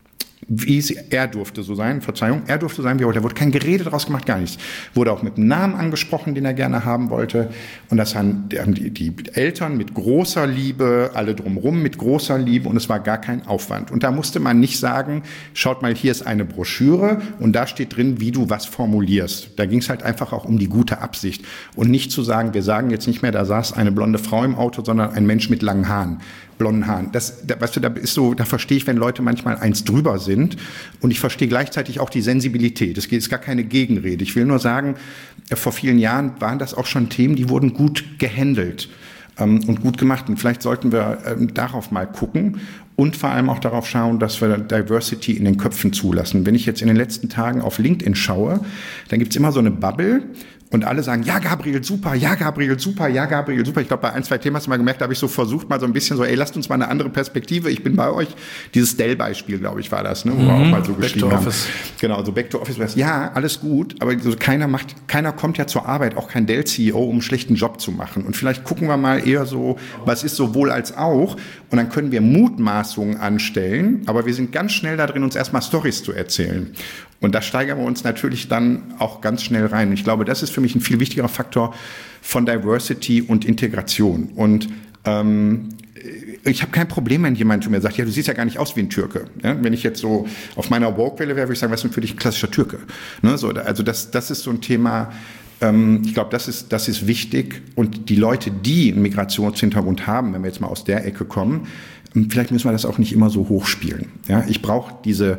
wie sie, er durfte so sein, Verzeihung, er durfte sein, wie er wollte. Da wurde kein Gerede draus gemacht, gar nichts. Wurde auch mit einem Namen angesprochen, den er gerne haben wollte. Und das haben die, die Eltern mit großer Liebe, alle drumherum mit großer Liebe, und es war gar kein Aufwand. Und da musste man nicht sagen, schaut mal, hier ist eine Broschüre und da steht drin, wie du was formulierst. Da ging es halt einfach auch um die gute Absicht. Und nicht zu sagen, wir sagen jetzt nicht mehr, da saß eine blonde Frau im Auto, sondern ein Mensch mit langen Haaren. blonden Haaren. Das, da, weißt du, da ist so, da verstehe ich, wenn Leute manchmal eins drüber sind, und ich verstehe gleichzeitig auch die Sensibilität. Es ist gar keine Gegenrede. Ich will nur sagen, vor vielen Jahren waren das auch schon Themen, die wurden gut gehandelt ähm, und gut gemacht. Und vielleicht sollten wir ähm, darauf mal gucken und vor allem auch darauf schauen, dass wir Diversity in den Köpfen zulassen. Wenn ich jetzt in den letzten Tagen auf LinkedIn schaue, dann gibt es immer so eine Bubble. Und alle sagen, ja, Gabriel, super, ja, Gabriel, super, ja, Gabriel, super. Ich glaube, bei ein, zwei Themen hast du mal gemerkt, da habe ich so versucht, mal so ein bisschen so, ey, lasst uns mal eine andere Perspektive, ich bin bei euch. Dieses Dell-Beispiel, glaube ich, war das, ne, wo mhm. wir auch mal so geschrieben haben. Back to Office. Genau, so Back to Office. Ja, alles gut, aber so keiner macht, keiner kommt ja zur Arbeit, auch kein Dell-C E O, um einen schlechten Job zu machen. Und vielleicht gucken wir mal eher so, was ist sowohl als auch. Und dann können wir Mutmaßungen anstellen, aber wir sind ganz schnell da drin, uns erstmal Storys zu erzählen. Und da steigern wir uns natürlich dann auch ganz schnell rein. Ich glaube, das ist für mich ein viel wichtigerer Faktor von Diversity und Integration. Und ähm, ich habe kein Problem, wenn jemand zu mir sagt, ja, du siehst ja gar nicht aus wie ein Türke. Ja, wenn ich jetzt so auf meiner Woke-Welle wäre, würde ich sagen, was ist denn für dich ein klassischer Türke? Ne, so, also das, das ist so ein Thema, ähm, ich glaube, das ist, das ist wichtig. Und die Leute, die einen Migrationshintergrund haben, wenn wir jetzt mal aus der Ecke kommen, vielleicht müssen wir das auch nicht immer so hochspielen. Ja, ich brauche diese,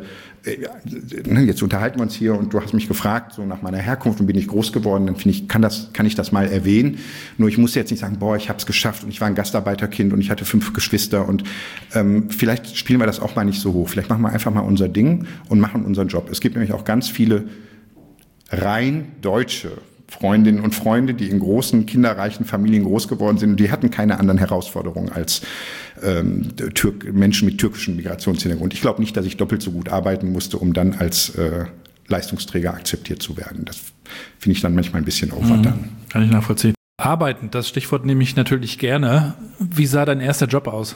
jetzt unterhalten wir uns hier und du hast mich gefragt, so nach meiner Herkunft und bin ich groß geworden, dann finde ich, kann das, kann ich das mal erwähnen. Nur ich muss jetzt nicht sagen, boah, ich habe es geschafft und ich war ein Gastarbeiterkind und ich hatte fünf Geschwister und ähm, vielleicht spielen wir das auch mal nicht so hoch. Vielleicht machen wir einfach mal unser Ding und machen unseren Job. Es gibt nämlich auch ganz viele rein deutsche Freundinnen und Freunde, die in großen, kinderreichen Familien groß geworden sind. Und die hatten keine anderen Herausforderungen als ähm, Türk- Menschen mit türkischem Migrationshintergrund. Ich glaube nicht, dass ich doppelt so gut arbeiten musste, um dann als äh, Leistungsträger akzeptiert zu werden. Das finde ich dann manchmal ein bisschen overdone. Mhm, kann ich nachvollziehen. Arbeiten, das Stichwort nehme ich natürlich gerne. Wie sah dein erster Job aus?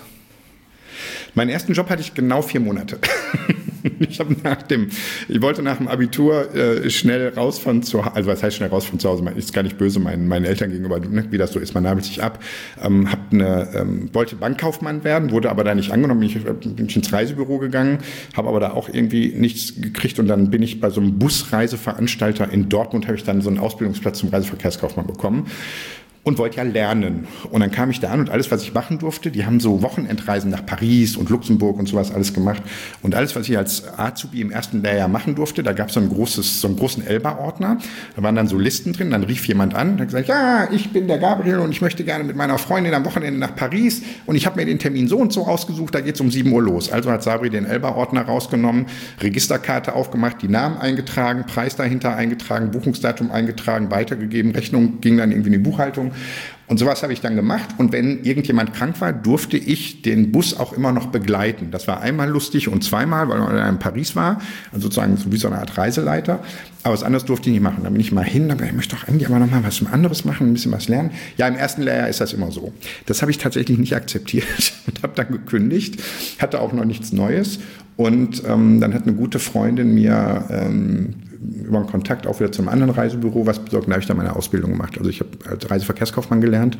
Meinen ersten Job hatte ich genau vier Monate. Ich habe nach dem, ich wollte nach dem Abitur äh, schnell raus von zu Hause, also was heißt schnell raus von zu Hause, man ist gar nicht böse meinen, meinen Eltern gegenüber, ne, wie das so ist, man nabelt sich ab, ähm, hab eine, ähm, wollte Bankkaufmann werden, wurde aber da nicht angenommen, bin ich, bin ich ins Reisebüro gegangen, habe aber da auch irgendwie nichts gekriegt und dann bin ich bei so einem Busreiseveranstalter in Dortmund, habe ich dann so einen Ausbildungsplatz zum Reiseverkehrskaufmann bekommen. Und wollte ja lernen. Und dann kam ich da an und alles, was ich machen durfte, die haben so Wochenendreisen nach Paris und Luxemburg und sowas alles gemacht. Und alles, was ich als Azubi im ersten Lehrjahr machen durfte, da gab es so ein großes, so einen großen Elba-Ordner. Da waren dann so Listen drin. Dann rief jemand an und hat gesagt, ja, ich bin der Gabriel und ich möchte gerne mit meiner Freundin am Wochenende nach Paris. Und ich habe mir den Termin so und so ausgesucht, da geht es um sieben Uhr los. Also hat Sabri den Elba-Ordner rausgenommen, Registerkarte aufgemacht, die Namen eingetragen, Preis dahinter eingetragen, Buchungsdatum eingetragen, weitergegeben, Rechnung ging dann irgendwie in die Buchhaltung. Und sowas habe ich dann gemacht. Und wenn irgendjemand krank war, durfte ich den Bus auch immer noch begleiten. Das war einmal lustig und zweimal, weil man in Paris war. Also sozusagen so wie so eine Art Reiseleiter. Aber was anderes durfte ich nicht machen. Dann bin ich mal hin, dann ich möchte doch eigentlich aber noch mal was anderes machen, ein bisschen was lernen. Ja, im ersten Lehrjahr ist das immer so. Das habe ich tatsächlich nicht akzeptiert und habe dann gekündigt. Hatte auch noch nichts Neues. Und ähm, dann hat eine gute Freundin mir ähm, über einen Kontakt auch wieder zum anderen Reisebüro was besorgt. Da habe ich dann meine Ausbildung gemacht. Also ich habe als Reiseverkehrskaufmann gelernt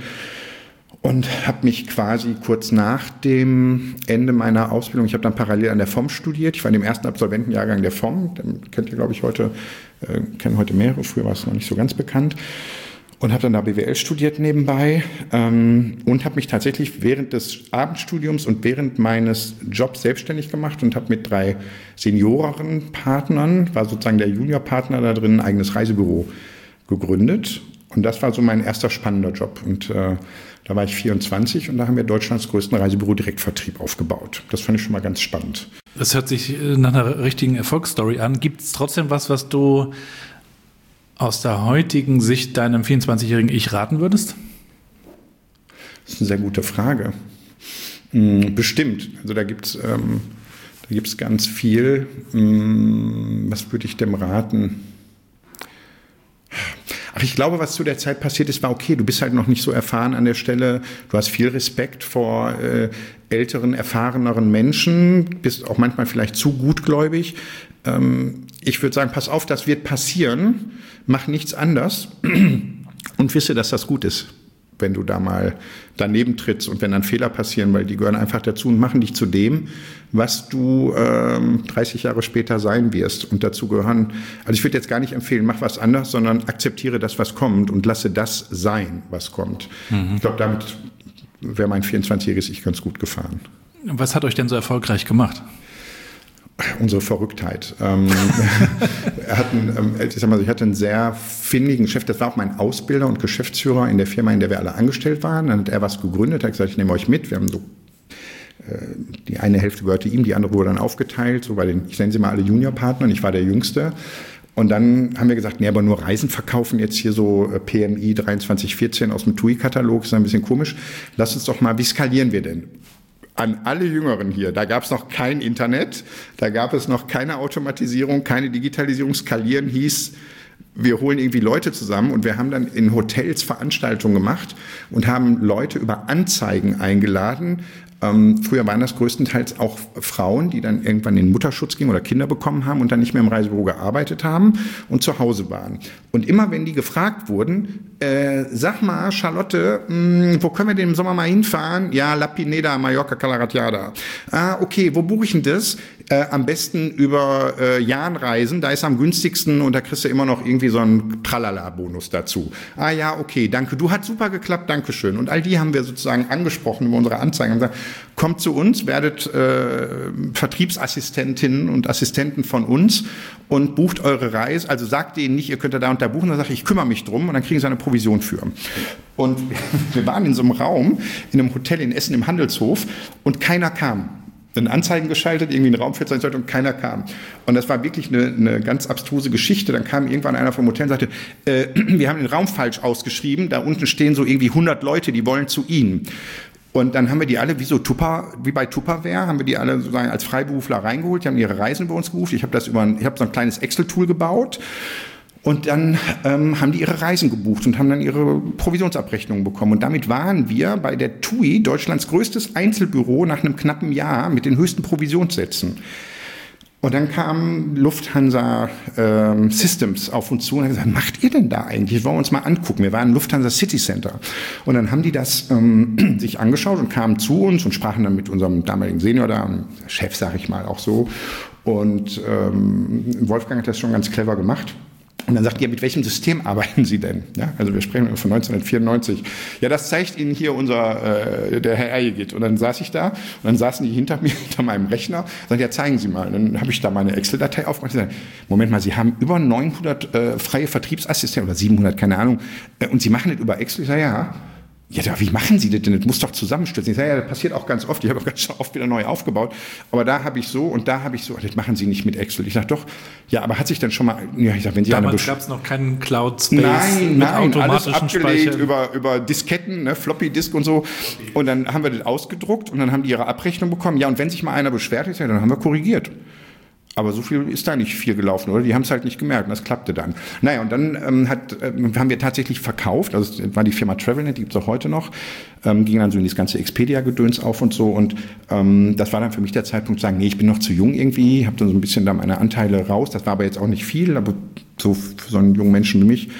und habe mich quasi kurz nach dem Ende meiner Ausbildung, ich habe dann parallel an der F O M studiert. Ich war in dem ersten Absolventenjahrgang der F O M. Den kennt ihr, glaube ich, heute, äh, kennen heute mehrere. Früher war es noch nicht so ganz bekannt. Und habe dann da B W L studiert nebenbei ähm, und habe mich tatsächlich während des Abendstudiums und während meines Jobs selbstständig gemacht und habe mit drei senioreren Partnern, war sozusagen der Juniorpartner da drin, ein eigenes Reisebüro gegründet. Und das war so mein erster spannender Job. Und äh, da war ich vierundzwanzig und da haben wir Deutschlands größten Reisebüro Direktvertrieb aufgebaut. Das fand ich schon mal ganz spannend. Das hört sich nach einer richtigen Erfolgsstory an. Gibt es trotzdem was, was du aus der heutigen Sicht deinem vierundzwanzigjährigen Ich raten würdest? Das ist eine sehr gute Frage. Bestimmt. Also da gibt es ähm, da gibt's ganz viel. Was würde ich dem raten? Ach, ich glaube, was zu der Zeit passiert ist, war okay. Du bist halt noch nicht so erfahren an der Stelle. Du hast viel Respekt vor äh, älteren, erfahreneren Menschen. Bist auch manchmal vielleicht zu gutgläubig. Ähm, ich würde sagen, pass auf, das wird passieren. Mach nichts anders und wisse, dass das gut ist, wenn du da mal daneben trittst und wenn dann Fehler passieren, weil die gehören einfach dazu und machen dich zu dem, was du ähm, dreißig Jahre später sein wirst. Und dazu gehören, also ich würde jetzt gar nicht empfehlen, mach was anderes, sondern akzeptiere das, was kommt und lasse das sein, was kommt. Mhm. Ich glaube, damit wäre mein vierundzwanzigjähriges Ich ganz gut gefahren. Was hat euch denn so erfolgreich gemacht? Unsere Verrücktheit. Ähm, er hat einen, ähm, ich sag mal, ich hatte einen sehr findigen Chef, das war auch mein Ausbilder und Geschäftsführer in der Firma, in der wir alle angestellt waren. Dann hat er was gegründet, hat gesagt, ich nehme euch mit. Wir haben so, äh, die eine Hälfte gehörte ihm, die andere wurde dann aufgeteilt, so bei den, ich nenne sie mal alle Juniorpartner, ich war der Jüngste. Und dann haben wir gesagt, nee, aber nur Reisen verkaufen, jetzt hier so P M I dreiundzwanzig vierzehn aus dem T U I-Katalog, ist ein bisschen komisch. Lass uns doch mal, wie skalieren wir denn? An alle Jüngeren hier, da gab es noch kein Internet, da gab es noch keine Automatisierung, keine Digitalisierung. Skalieren hieß, wir holen irgendwie Leute zusammen und wir haben dann in Hotels Veranstaltungen gemacht und haben Leute über Anzeigen eingeladen. Ähm, früher waren das größtenteils auch Frauen, die dann irgendwann in den Mutterschutz gingen oder Kinder bekommen haben und dann nicht mehr im Reisebüro gearbeitet haben und zu Hause waren. Und immer wenn die gefragt wurden, äh, sag mal, Charlotte, mh, wo können wir denn im Sommer mal hinfahren? Ja, La Pineda, Mallorca, Calaratiada. Ah, okay, wo buche ich denn das? Äh, am besten über äh, Jahnreisen, da ist am günstigsten und da kriegst du immer noch irgendwie so einen Tralala-Bonus dazu. Ah ja, okay, danke, du, hat super geklappt, danke schön. Und all die haben wir sozusagen angesprochen über unsere Anzeigen und gesagt, kommt zu uns, werdet äh, Vertriebsassistentinnen und Assistenten von uns und bucht eure Reise. Also sagt denen nicht, ihr könnt da und da buchen, dann sage ich, ich kümmere mich drum und dann kriegen sie eine Provision für. Und wir waren in so einem Raum, in einem Hotel in Essen im Handelshof und keiner kam. dann Anzeigen geschaltet, irgendwie ein Raumfeld sein sollte und keiner kam. Und das war wirklich eine, eine ganz abstruse Geschichte. Dann kam irgendwann einer vom Hotel und sagte, äh, wir haben den Raum falsch ausgeschrieben, da unten stehen so irgendwie hundert Leute, die wollen zu Ihnen. Und dann haben wir die alle, wie so Tupper, wie bei Tupperware, haben wir die alle sozusagen als Freiberufler reingeholt, die haben ihre Reisen bei uns gebucht. Ich habe das über ein, ich habe so ein kleines Excel-Tool gebaut. Und dann ähm, haben die ihre Reisen gebucht und haben dann ihre Provisionsabrechnungen bekommen. Und damit waren wir bei der T U I, Deutschlands größtes Einzelbüro, nach einem knappen Jahr mit den höchsten Provisionssätzen. Und dann kam Lufthansa ähm, Systems auf uns zu und haben gesagt, was macht ihr denn da eigentlich? Wollen wir uns mal angucken. Wir waren Lufthansa City Center. Und dann haben die das ähm, sich angeschaut und kamen zu uns und sprachen dann mit unserem damaligen Senior da, Chef, sag ich mal, auch so. Und ähm, Wolfgang hat das schon ganz clever gemacht. Und dann sagt ihr, mit welchem System arbeiten Sie denn? Ja, also wir sprechen von neunzehnhundertvierundneunzig. Ja, das zeigt Ihnen hier unser, äh, der Herr Erjegit. Und dann saß ich da und dann saßen die hinter mir, hinter meinem Rechner. Und sagten, ja, zeigen Sie mal. Und dann habe ich da meine Excel-Datei aufgemacht und gesagt, Moment mal, Sie haben über neunhundert äh, freie Vertriebsassistenten oder siebenhundert, keine Ahnung. Äh, und Sie machen das über Excel? Ich sage, ja. Ja, wie machen Sie das denn? Das muss doch zusammenstürzen. Ich sage, ja, das passiert auch ganz oft. Ich habe auch ganz oft wieder neu aufgebaut. Aber da habe ich so und da habe ich so, das machen Sie nicht mit Excel. Ich sage, doch, ja, aber hat sich dann schon mal, ja, ich sage, wenn Sie Damals gab es noch keinen Cloud-Space nein, mit nein, automatischen alles abgelegt Speichern. über, über Disketten, ne, Floppy-Disk und so. Und dann haben wir das ausgedruckt und dann haben die ihre Abrechnung bekommen. Ja, und wenn sich mal einer beschwert hat, dann haben wir korrigiert. Aber so viel ist da nicht viel gelaufen, oder? Die haben es halt nicht gemerkt und das klappte dann. Naja, und dann ähm, hat, ähm, haben wir tatsächlich verkauft, also das war die Firma Travelnet, die gibt es auch heute noch, ähm, ging dann so in dieses ganze Expedia-Gedöns auf und so und ähm, das war dann für mich der Zeitpunkt zu sagen, nee, ich bin noch zu jung irgendwie, habe dann so ein bisschen da meine Anteile raus, das war aber jetzt auch nicht viel, aber so für so einen jungen Menschen wie mich,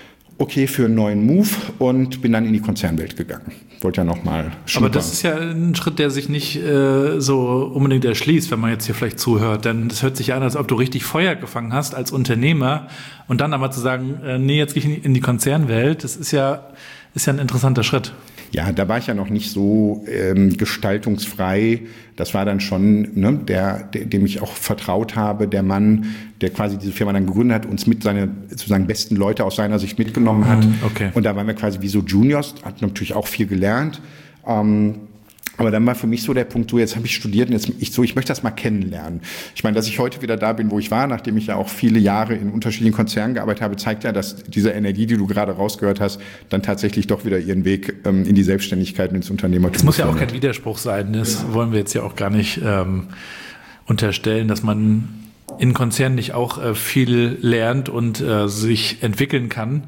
okay für einen neuen Move und bin dann in die Konzernwelt gegangen. Wollte ja noch mal schnuppern. Aber das ist ja ein Schritt, der sich nicht äh, so unbedingt erschließt, wenn man jetzt hier vielleicht zuhört. Denn das hört sich ja an, als ob du richtig Feuer gefangen hast als Unternehmer und dann aber zu sagen, äh, nee, jetzt gehe ich in die Konzernwelt, das ist ja, ist ja ein interessanter Schritt. Ja, da war ich ja noch nicht so ähm, gestaltungsfrei. Das war dann schon, ne, der, der, dem ich auch vertraut habe, der Mann, der quasi diese Firma dann gegründet hat, uns mit seine sozusagen besten Leute aus seiner Sicht mitgenommen hat. Okay. Und da waren wir quasi wie so Juniors, hat natürlich auch viel gelernt. Ähm, Aber dann war für mich so der Punkt, so jetzt habe ich studiert und jetzt ich so, ich möchte das mal kennenlernen. Ich meine, dass ich heute wieder da bin, wo ich war, nachdem ich ja auch viele Jahre in unterschiedlichen Konzernen gearbeitet habe, zeigt ja, dass diese Energie, die du gerade rausgehört hast, dann tatsächlich doch wieder ihren Weg ähm, in die Selbstständigkeit und ins Unternehmertum. Es muss ja auch kein Widerspruch sein. Das ja. wollen wir jetzt ja auch gar nicht ähm, unterstellen, dass man in Konzernen nicht auch äh, viel lernt und äh, sich entwickeln kann.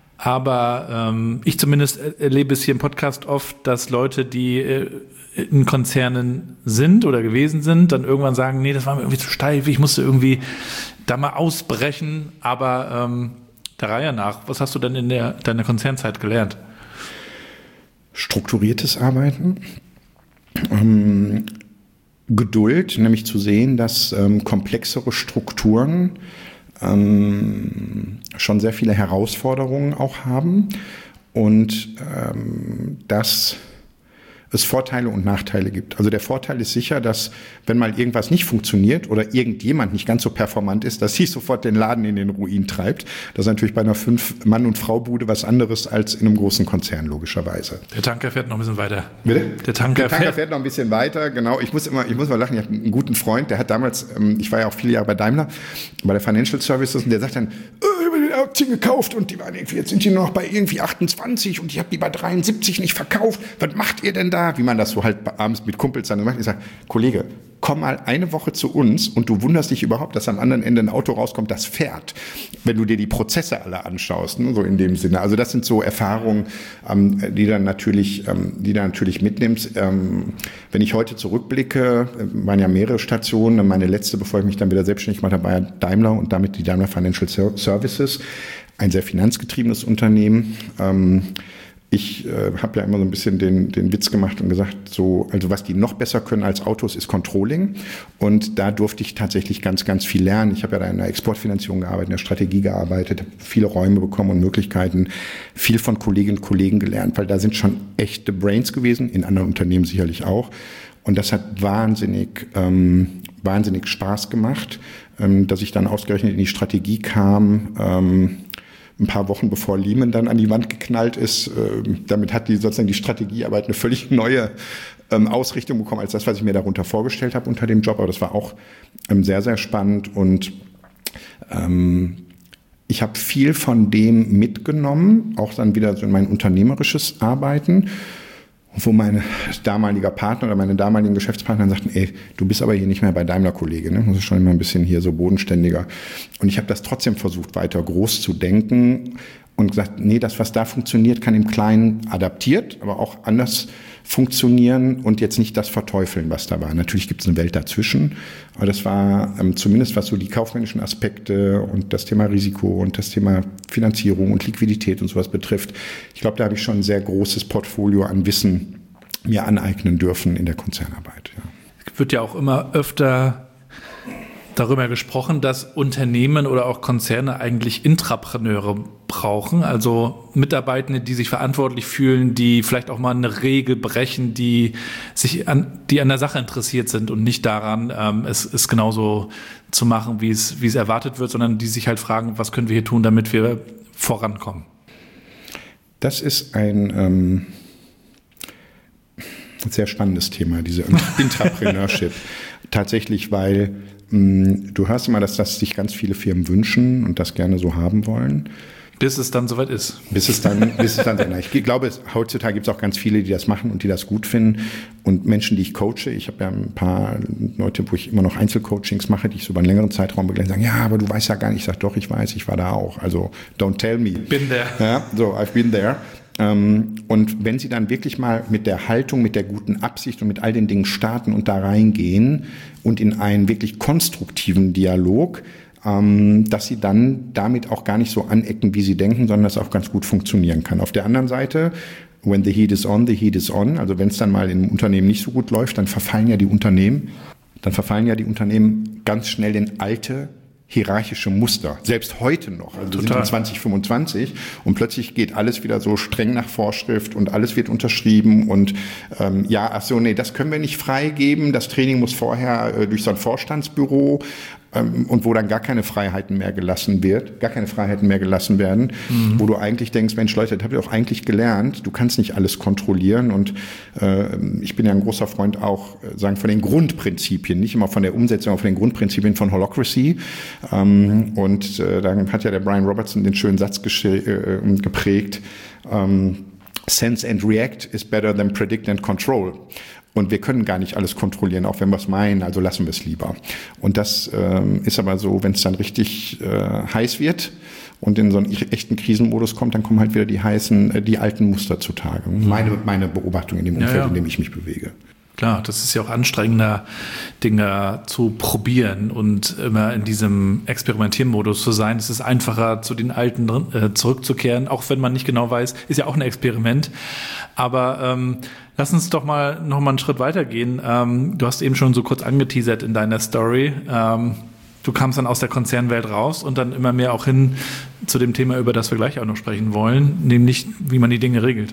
Aber ähm, ich zumindest erlebe es hier im Podcast oft, dass Leute, die äh, in Konzernen sind oder gewesen sind, dann irgendwann sagen, nee, das war mir irgendwie zu steif, ich musste irgendwie da mal ausbrechen. Aber ähm, der Reihe nach, was hast du denn in der, deiner Konzernzeit gelernt? Strukturiertes Arbeiten, ähm, Geduld, nämlich zu sehen, dass ähm, komplexere Strukturen ähm, schon sehr viele Herausforderungen auch haben und ähm, dass es Vorteile und Nachteile gibt. Also der Vorteil ist sicher, dass wenn mal irgendwas nicht funktioniert oder irgendjemand nicht ganz so performant ist, dass sie sofort den Laden in den Ruin treibt. Das ist natürlich bei einer Fünf-Mann- und Frau-Bude was anderes als in einem großen Konzern, logischerweise. Der Tanker fährt noch ein bisschen weiter. Bitte? Der Tanker, der Tanker fährt, fährt noch ein bisschen weiter, genau. Ich muss immer, ich muss mal lachen, ich habe einen guten Freund, der hat damals, ich war ja auch viele Jahre bei Daimler, bei der Financial Services, und der sagt dann, ich habe die Aktien gekauft und die waren irgendwie, jetzt sind die nur noch bei irgendwie achtundzwanzig und ich habe die bei dreiundsiebzig nicht verkauft. Was macht ihr denn da? Wie man das so halt abends mit Kumpels dann macht. Ich sage, Kollege, komm mal eine Woche zu uns und du wunderst dich überhaupt, dass am anderen Ende ein Auto rauskommt, das fährt, wenn du dir die Prozesse alle anschaust, ne? So in dem Sinne. Also das sind so Erfahrungen, ähm, die dann natürlich, ähm, die dann natürlich mitnimmst. Ähm, wenn ich heute zurückblicke, äh, waren ja mehrere Stationen. Meine letzte, bevor ich mich dann wieder selbstständig gemacht habe, war ja Daimler und damit die Daimler Financial Services, ein sehr finanzgetriebenes Unternehmen. Ähm, Ich äh, habe ja immer so ein bisschen den, den Witz gemacht und gesagt, so, also was die noch besser können als Autos ist Controlling. Und da durfte ich tatsächlich ganz, ganz viel lernen. Ich habe ja da in der Exportfinanzierung gearbeitet, in der Strategie gearbeitet, habe viele Räume bekommen und Möglichkeiten, viel von Kolleginnen und Kollegen gelernt, weil da sind schon echte Brains gewesen, in anderen Unternehmen sicherlich auch. Und das hat wahnsinnig, ähm, wahnsinnig Spaß gemacht, ähm, dass ich dann ausgerechnet in die Strategie kam, ähm, ein paar Wochen bevor Lehman dann an die Wand geknallt ist. Äh, damit hat die sozusagen die Strategiearbeit eine völlig neue ähm, Ausrichtung bekommen als das, was ich mir darunter vorgestellt habe unter dem Job. Aber das war auch ähm, sehr, sehr spannend und ähm, ich habe viel von dem mitgenommen, auch dann wieder so in mein unternehmerisches Arbeiten, wo mein damaliger Partner oder meine damaligen Geschäftspartner sagten, ey, du bist aber hier nicht mehr bei Daimler, Kollege, ne? Du musst schon immer ein bisschen hier so bodenständiger. Und ich habe das trotzdem versucht, weiter groß zu denken und gesagt, nee, das, was da funktioniert, kann im Kleinen adaptiert, aber auch anders funktionieren und jetzt nicht das verteufeln, was da war. Natürlich gibt es eine Welt dazwischen, aber das war ähm, zumindest, was so die kaufmännischen Aspekte und das Thema Risiko und das Thema Finanzierung und Liquidität und sowas betrifft. Ich glaube, da habe ich schon ein sehr großes Portfolio an Wissen mir aneignen dürfen in der Konzernarbeit. Ja. Es wird ja auch immer öfter darüber gesprochen, dass Unternehmen oder auch Konzerne eigentlich Intrapreneure brauchen, also Mitarbeitende, die sich verantwortlich fühlen, die vielleicht auch mal eine Regel brechen, die sich an, die an der Sache interessiert sind und nicht daran, ähm, es, es genauso zu machen, wie es, wie es erwartet wird, sondern die sich halt fragen, was können wir hier tun, damit wir vorankommen. Das ist ein ähm, sehr spannendes Thema, diese Intrapreneurship. Tatsächlich, weil du hörst immer, dass das sich ganz viele Firmen wünschen und das gerne so haben wollen. Bis es dann soweit ist. Bis es dann, bis es dann, ich glaube, heutzutage gibt es auch ganz viele, die das machen und die das gut finden. Und Menschen, die ich coache, ich habe ja ein paar Leute, wo ich immer noch Einzelcoachings mache, die ich so über einen längeren Zeitraum begleite, sagen, ja, aber du weißt ja gar nicht. Ich sage, doch, ich weiß, ich war da auch. Also, don't tell me. Been there. Ja, so, I've been there. Und wenn Sie dann wirklich mal mit der Haltung, mit der guten Absicht und mit all den Dingen starten und da reingehen und in einen wirklich konstruktiven Dialog, dass Sie dann damit auch gar nicht so anecken, wie Sie denken, sondern das auch ganz gut funktionieren kann. Auf der anderen Seite, when the heat is on, the heat is on. Also wenn es dann mal im Unternehmen nicht so gut läuft, dann verfallen ja die Unternehmen, dann verfallen ja die Unternehmen ganz schnell in alte hierarchische Muster, selbst heute noch, also wir sind in zwanzig fünfundzwanzig und plötzlich geht alles wieder so streng nach Vorschrift und alles wird unterschrieben und ähm, ja, ach so, nee, das können wir nicht freigeben, das Training muss vorher äh, durch so ein Vorstandsbüro ähm, und wo dann gar keine Freiheiten mehr gelassen wird, gar keine Freiheiten mehr gelassen werden, mhm. wo du eigentlich denkst, Mensch Leute, das habt ihr doch eigentlich gelernt, du kannst nicht alles kontrollieren und äh, ich bin ja ein großer Freund auch, äh, sagen, von den Grundprinzipien, nicht immer von der Umsetzung, aber von den Grundprinzipien von Holacracy. Ähm, und äh, dann hat ja der Brian Robertson den schönen Satz gesche- äh, geprägt, ähm, Sense and React is better than Predict and Control. Und wir können gar nicht alles kontrollieren, auch wenn wir es meinen, also lassen wir es lieber. Und das ähm, ist aber so, wenn es dann richtig äh, heiß wird und in so einen echten Krisenmodus kommt, dann kommen halt wieder die heißen, äh, die alten Muster zutage. Meine, meine Beobachtung in dem Umfeld, ja, ja. in dem ich mich bewege. Klar, das ist ja auch anstrengender, Dinge zu probieren und immer in diesem Experimentiermodus zu sein. Es ist einfacher, zu den Alten äh, zurückzukehren, auch wenn man nicht genau weiß, ist ja auch ein Experiment. Aber ähm, lass uns doch mal noch mal einen Schritt weitergehen. Ähm, du hast eben schon so kurz angeteasert in deiner Story. Ähm, du kamst dann aus der Konzernwelt raus und dann immer mehr auch hin zu dem Thema, über das wir gleich auch noch sprechen wollen, nämlich wie man die Dinge regelt.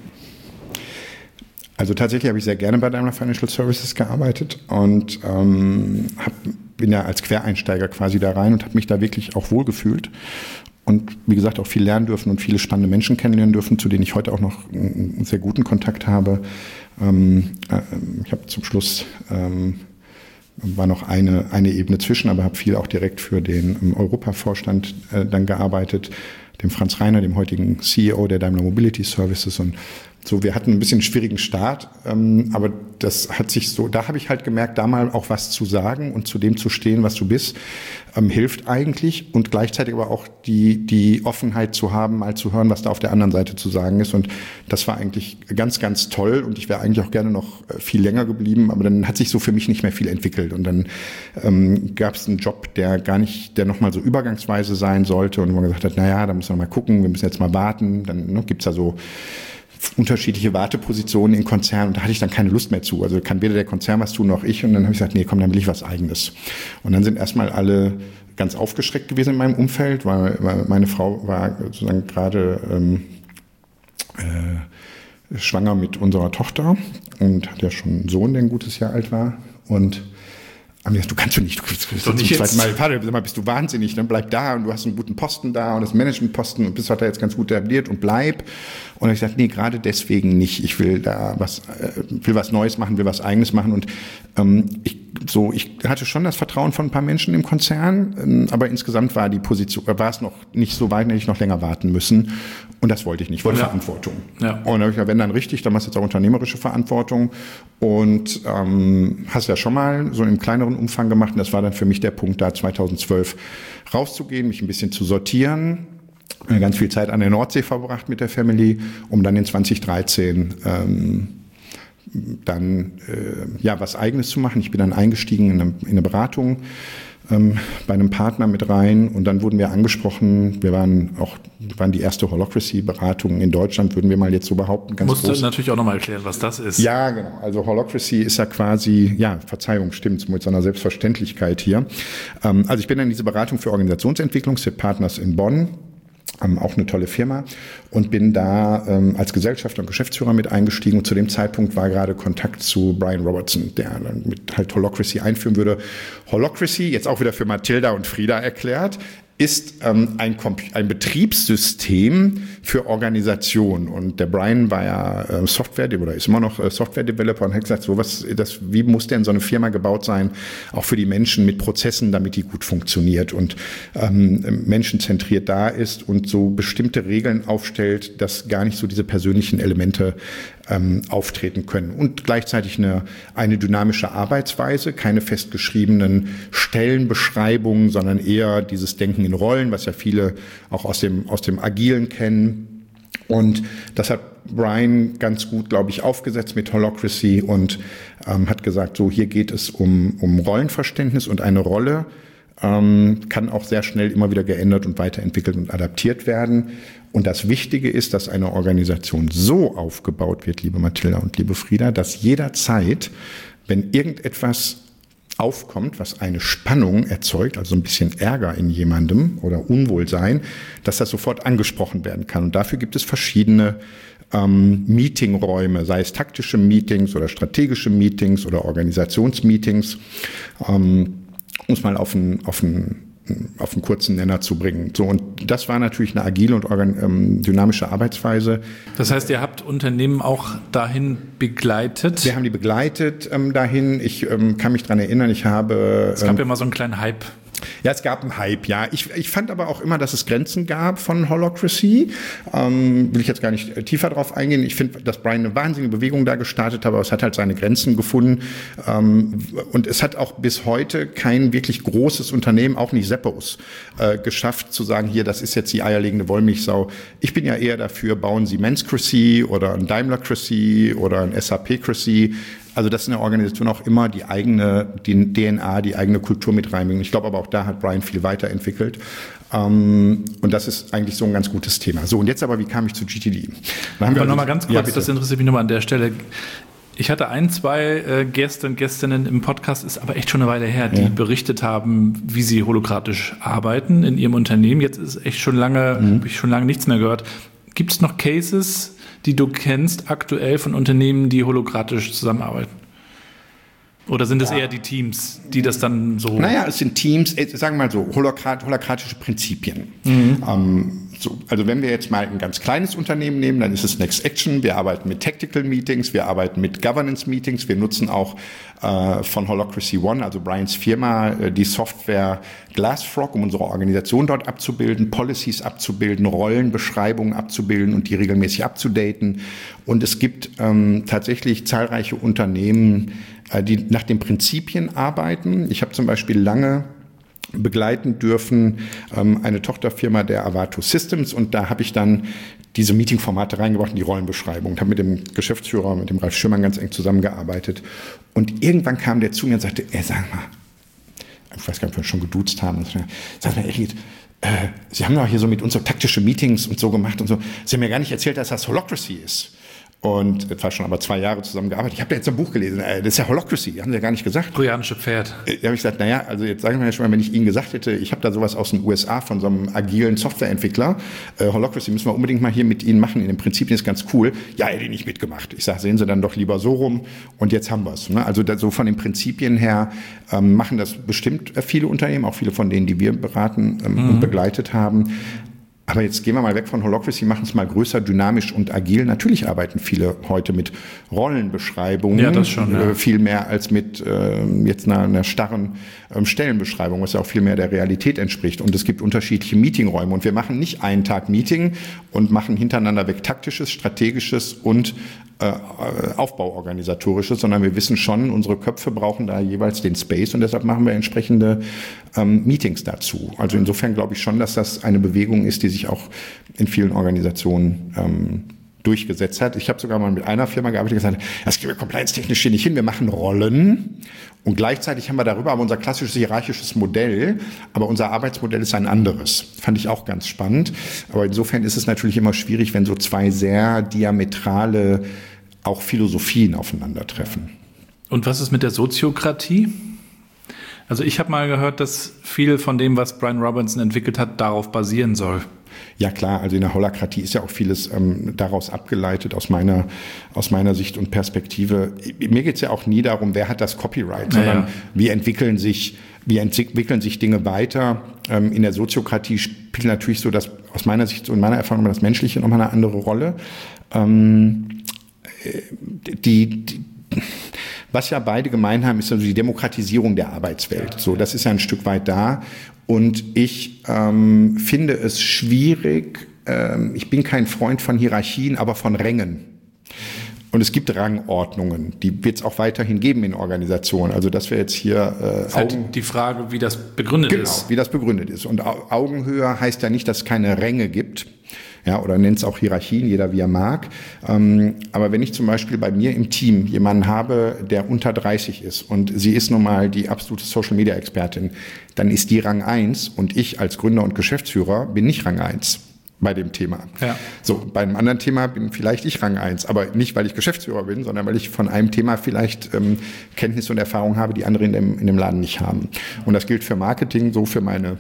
Also tatsächlich habe ich sehr gerne bei Daimler Financial Services gearbeitet und ähm, hab, bin ja als Quereinsteiger quasi da rein und habe mich da wirklich auch wohlgefühlt und wie gesagt auch viel lernen dürfen und viele spannende Menschen kennenlernen dürfen, zu denen ich heute auch noch einen sehr guten Kontakt habe. Ähm, äh, ich habe zum Schluss ähm, war noch eine eine Ebene zwischen, aber habe viel auch direkt für den ähm, Europavorstand äh, dann gearbeitet, dem Franz Reiner, dem heutigen C E O der Daimler Mobility Services und so, wir hatten ein bisschen einen schwierigen Start, ähm, aber das hat sich so, da habe ich halt gemerkt, da mal auch was zu sagen und zu dem zu stehen, was du bist, ähm, hilft eigentlich und gleichzeitig aber auch die die Offenheit zu haben, mal zu hören, was da auf der anderen Seite zu sagen ist und das war eigentlich ganz, ganz toll und ich wäre eigentlich auch gerne noch viel länger geblieben, aber dann hat sich so für mich nicht mehr viel entwickelt und dann ähm, gab es einen Job, der gar nicht, der nochmal so übergangsweise sein sollte und wo man gesagt hat, naja, da müssen wir mal gucken, wir müssen jetzt mal warten, dann ne, gibt's ja so unterschiedliche Wartepositionen in Konzernen und da hatte ich dann keine Lust mehr zu. Also kann weder der Konzern was tun noch ich und dann habe ich gesagt, nee, komm, dann will ich was Eigenes. Und dann sind erstmal alle ganz aufgeschreckt gewesen in meinem Umfeld, weil, weil meine Frau war sozusagen gerade ähm, äh, schwanger mit unserer Tochter und hat ja schon einen Sohn, der ein gutes Jahr alt war und haben die gesagt, du kannst du nicht, du kannst Doch nicht zum jetzt. zweiten Mal, Vater, sag mal, bist du wahnsinnig, dann bleib da und du hast einen guten Posten da und das Managementposten und bist halt da jetzt ganz gut etabliert und bleib. Und ich gesagt, nee, gerade deswegen nicht. Ich will da was, äh, will was Neues machen, will was Eigenes machen und ähm, ich, so, ich hatte schon das Vertrauen von ein paar Menschen im Konzern, ähm, aber insgesamt war die Position, war es noch nicht so weit, hätte ich noch länger warten müssen und das wollte ich nicht. Ich wollte ja. Verantwortung. Ja. Und dann habe ich gesagt, wenn dann richtig, dann machst du jetzt auch unternehmerische Verantwortung und ähm, hast ja schon mal so im kleineren Umfang gemacht und das war dann für mich der Punkt, da zweitausendzwölf rauszugehen, mich ein bisschen zu sortieren. Ganz viel Zeit an der Nordsee verbracht mit der Family, um dann in zwanzig dreizehn ähm, dann äh, ja was Eigenes zu machen. Ich bin dann eingestiegen in eine, in eine Beratung ähm, bei einem Partner mit rein und dann wurden wir angesprochen. Wir waren auch waren die erste Holacracy-Beratung in Deutschland, würden wir mal jetzt so behaupten. Ganz Musst groß. du natürlich auch nochmal erklären, was das ist. Ja, genau. Also Holacracy ist ja quasi, ja, Verzeihung, stimmt's, mit so einer Selbstverständlichkeit hier. Ähm, also ich bin dann in diese Beratung für Organisationsentwicklung, S I P Partners in Bonn. Ähm, auch eine tolle Firma und bin da ähm, als Gesellschafter und Geschäftsführer mit eingestiegen und zu dem Zeitpunkt war gerade Kontakt zu Brian Robertson, der dann mit halt Holacracy einführen würde. Holacracy, jetzt auch wieder für Mathilda und Frieda erklärt, ist ähm, ein, ein Betriebssystem für Organisation. Und der Brian war ja äh, Software, oder ist immer noch äh, Software-Developer und hat gesagt, so was, das, wie muss denn so eine Firma gebaut sein, auch für die Menschen mit Prozessen, damit die gut funktioniert und ähm, menschenzentriert da ist und so bestimmte Regeln aufstellt, dass gar nicht so diese persönlichen Elemente ähm, auftreten können. Und gleichzeitig eine, eine dynamische Arbeitsweise, keine festgeschriebenen Stellenbeschreibungen, sondern eher dieses Denken in Rollen, was ja viele auch aus dem, aus dem Agilen kennen. Und das hat Brian ganz gut, glaube ich, aufgesetzt mit Holacracy und ähm, hat gesagt, so hier geht es um, um Rollenverständnis und eine Rolle ähm, kann auch sehr schnell immer wieder geändert und weiterentwickelt und adaptiert werden. Und das Wichtige ist, dass eine Organisation so aufgebaut wird, liebe Mathilda und liebe Frieda, dass jederzeit, wenn irgendetwas aufkommt, was eine Spannung erzeugt, also ein bisschen Ärger in jemandem oder Unwohlsein, dass das sofort angesprochen werden kann. Und dafür gibt es verschiedene ähm, Meetingräume, sei es taktische Meetings oder strategische Meetings oder Organisationsmeetings, ähm, um es mal auf einen, auf einen auf einen kurzen Nenner zu bringen. So, und das war natürlich eine agile und organ, ähm, dynamische Arbeitsweise. Das heißt, ihr habt Unternehmen auch dahin begleitet? Wir haben die begleitet ähm, dahin. Ich ähm, kann mich dran erinnern, ich habe... Es gab ähm, ja mal so einen kleinen Hype. Ja, es gab einen Hype, ja. Ich, ich fand aber auch immer, dass es Grenzen gab von Holacracy. Ähm, will ich jetzt gar nicht tiefer drauf eingehen. Ich finde, dass Brian eine wahnsinnige Bewegung da gestartet hat, aber es hat halt seine Grenzen gefunden. Ähm, und es hat auch bis heute kein wirklich großes Unternehmen, auch nicht Seppos, äh, geschafft zu sagen, hier, das ist jetzt die eierlegende Wollmilchsau. Ich bin ja eher dafür, bauen Sie Manscracy oder ein Daimlercracy oder ein S A P-Cracy. Also das ist eine Organisation auch immer die eigene, die D N A, die eigene Kultur mit reinbringen. Ich glaube aber auch da hat Brian viel weiterentwickelt. Ähm, und das ist eigentlich so ein ganz gutes Thema. So, und jetzt aber, wie kam ich zu G T D? Dann haben wir nochmal ganz kurz, ja, das interessiert mich nochmal an der Stelle. Ich hatte ein, zwei äh, Gäste und Gästinnen im Podcast, ist aber echt schon eine Weile her, die ja. berichtet haben, wie sie holokratisch arbeiten in ihrem Unternehmen. Jetzt ist echt schon lange, mhm. habe ich schon lange nichts mehr gehört. Gibt es noch Cases, die du kennst aktuell von Unternehmen, die holokratisch zusammenarbeiten? Oder sind es ja. eher die Teams, die das dann so... Naja, es sind Teams, sagen wir mal so, holokrat, holokratische Prinzipien. Mhm. Ähm, so, also wenn wir jetzt mal ein ganz kleines Unternehmen nehmen, dann ist es Next Action. Wir arbeiten mit Tactical Meetings, wir arbeiten mit Governance Meetings. Wir nutzen auch äh, von Holacracy One, also Brians Firma, äh, die Software Glassfrog, um unsere Organisation dort abzubilden, Policies abzubilden, Rollenbeschreibungen abzubilden und die regelmäßig abzudaten. Und es gibt ähm, tatsächlich zahlreiche Unternehmen, die nach den Prinzipien arbeiten. Ich habe zum Beispiel lange begleiten dürfen ähm, eine Tochterfirma der Avato Systems und da habe ich dann diese Meetingformate reingebracht in die Rollenbeschreibung und habe mit dem Geschäftsführer, mit dem Ralf Schirmann ganz eng zusammengearbeitet. Und irgendwann kam der zu mir und sagte, ey, sag mal, ich weiß gar nicht, ob wir schon geduzt haben, sag mal, Erik, äh, Sie haben doch hier so mit uns so taktische Meetings und so gemacht und so. Sie haben mir gar nicht erzählt, dass das Holacracy ist. Und zwar schon aber zwei Jahre zusammengearbeitet. Ich habe da jetzt ein Buch gelesen, das ist ja Holacracy, haben Sie ja gar nicht gesagt. Trojanische Pferd. Da habe ich gesagt, naja, also jetzt sagen wir ja schon mal, wenn ich Ihnen gesagt hätte, ich habe da sowas aus den U S A von so einem agilen Softwareentwickler, äh, Holacracy müssen wir unbedingt mal hier mit Ihnen machen, in den Prinzipien ist ganz cool. Ja, hätte ich nicht mitgemacht. Ich sage, sehen Sie dann doch lieber so rum und jetzt haben wir es. Ne? Also da, so von den Prinzipien her ähm, machen das bestimmt viele Unternehmen, auch viele von denen, die wir beraten ähm, mhm. und begleitet haben. Aber jetzt gehen wir mal weg von Holacracy, machen es mal größer, dynamisch und agil. Natürlich arbeiten viele heute mit Rollenbeschreibungen, ja, das schon, ja. äh, viel mehr als mit äh, jetzt einer, einer starren ähm, Stellenbeschreibung, was ja auch viel mehr der Realität entspricht. Und es gibt unterschiedliche Meetingräume. Und wir machen nicht einen Tag Meeting und machen hintereinander weg taktisches, strategisches und äh, aufbauorganisatorisches, sondern wir wissen schon, unsere Köpfe brauchen da jeweils den Space und deshalb machen wir entsprechende ähm, Meetings dazu. Also insofern glaube ich schon, dass das eine Bewegung ist, die sich auch in vielen Organisationen ähm, durchgesetzt hat. Ich habe sogar mal mit einer Firma gearbeitet, die gesagt hat, das kriegen wir compliance-technisch hier nicht hin, wir machen Rollen und gleichzeitig haben wir darüber aber unser klassisches hierarchisches Modell, aber unser Arbeitsmodell ist ein anderes. Fand ich auch ganz spannend. Aber insofern ist es natürlich immer schwierig, wenn so zwei sehr diametrale auch Philosophien aufeinandertreffen. Und was ist mit der Soziokratie? Also ich habe mal gehört, dass viel von dem, was Brian Robinson entwickelt hat, darauf basieren soll. Ja klar, also in der Holacratie ist ja auch vieles ähm, daraus abgeleitet aus meiner, aus meiner Sicht und Perspektive. Mir geht es ja auch nie darum, wer hat das Copyright, sondern ja, ja. wie entwickeln sich, wie entwickeln sich Dinge weiter. Ähm, in der Soziokratie spielt natürlich so das, aus meiner Sicht, so in meiner Erfahrung, das Menschliche nochmal eine andere Rolle. Ähm, die, die Was ja beide gemein haben, ist also die Demokratisierung der Arbeitswelt. So, das ist ja ein Stück weit da. Und ich ähm, finde es schwierig, ähm, ich bin kein Freund von Hierarchien, aber von Rängen. Und es gibt Rangordnungen, die wird es auch weiterhin geben in Organisationen. Also dass wir jetzt hier äh, das ist halt die Frage, wie das begründet genau, ist. Wie das begründet ist. Und Augenhöhe heißt ja nicht, dass es keine Ränge gibt. Ja, oder nennt es auch Hierarchien, jeder wie er mag. Ähm, aber wenn ich zum Beispiel bei mir im Team jemanden habe, der unter dreißig ist und sie ist nun mal die absolute Social-Media-Expertin, dann ist die Rang eins und ich als Gründer und Geschäftsführer bin nicht Rang eins bei dem Thema. Ja. So, bei einem anderen Thema bin vielleicht ich Rang eins, aber nicht, weil ich Geschäftsführer bin, sondern weil ich von einem Thema vielleicht ähm, Kenntnis und Erfahrung habe, die andere in dem, in dem Laden nicht haben. Und das gilt für Marketing, so für meine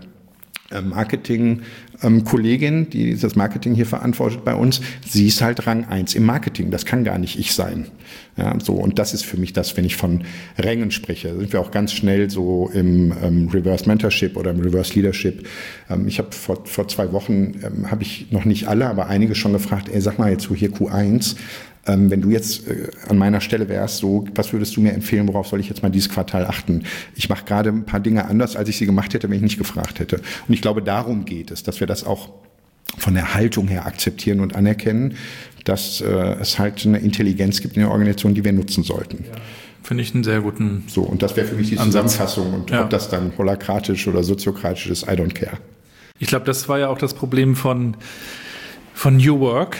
Marketing-Kollegin, die das Marketing hier verantwortet bei uns, sie ist halt Rang eins im Marketing. Das kann gar nicht ich sein. Ja, so, und das ist für mich das, wenn ich von Rängen spreche. Da sind wir auch ganz schnell so im ähm, Reverse Mentorship oder im Reverse Leadership. Ähm, ich habe vor, vor zwei Wochen, ähm, habe ich noch nicht alle, aber einige schon gefragt, ey, sag mal jetzt so hier Q eins, Ähm, wenn du jetzt äh, an meiner Stelle wärst, so, was würdest du mir empfehlen, worauf soll ich jetzt mal dieses Quartal achten? Ich mache gerade ein paar Dinge anders, als ich sie gemacht hätte, wenn ich nicht gefragt hätte. Und ich glaube, darum geht es, dass wir das auch von der Haltung her akzeptieren und anerkennen, dass äh, es halt eine Intelligenz gibt in der Organisation, die wir nutzen sollten. Ja. Finde ich einen sehr guten So, und das wäre für mich die Ansatz. Zusammenfassung. Und ja. ob das dann holokratisch oder soziokratisch ist, I don't care. Ich glaube, das war ja auch das Problem von, von New Work,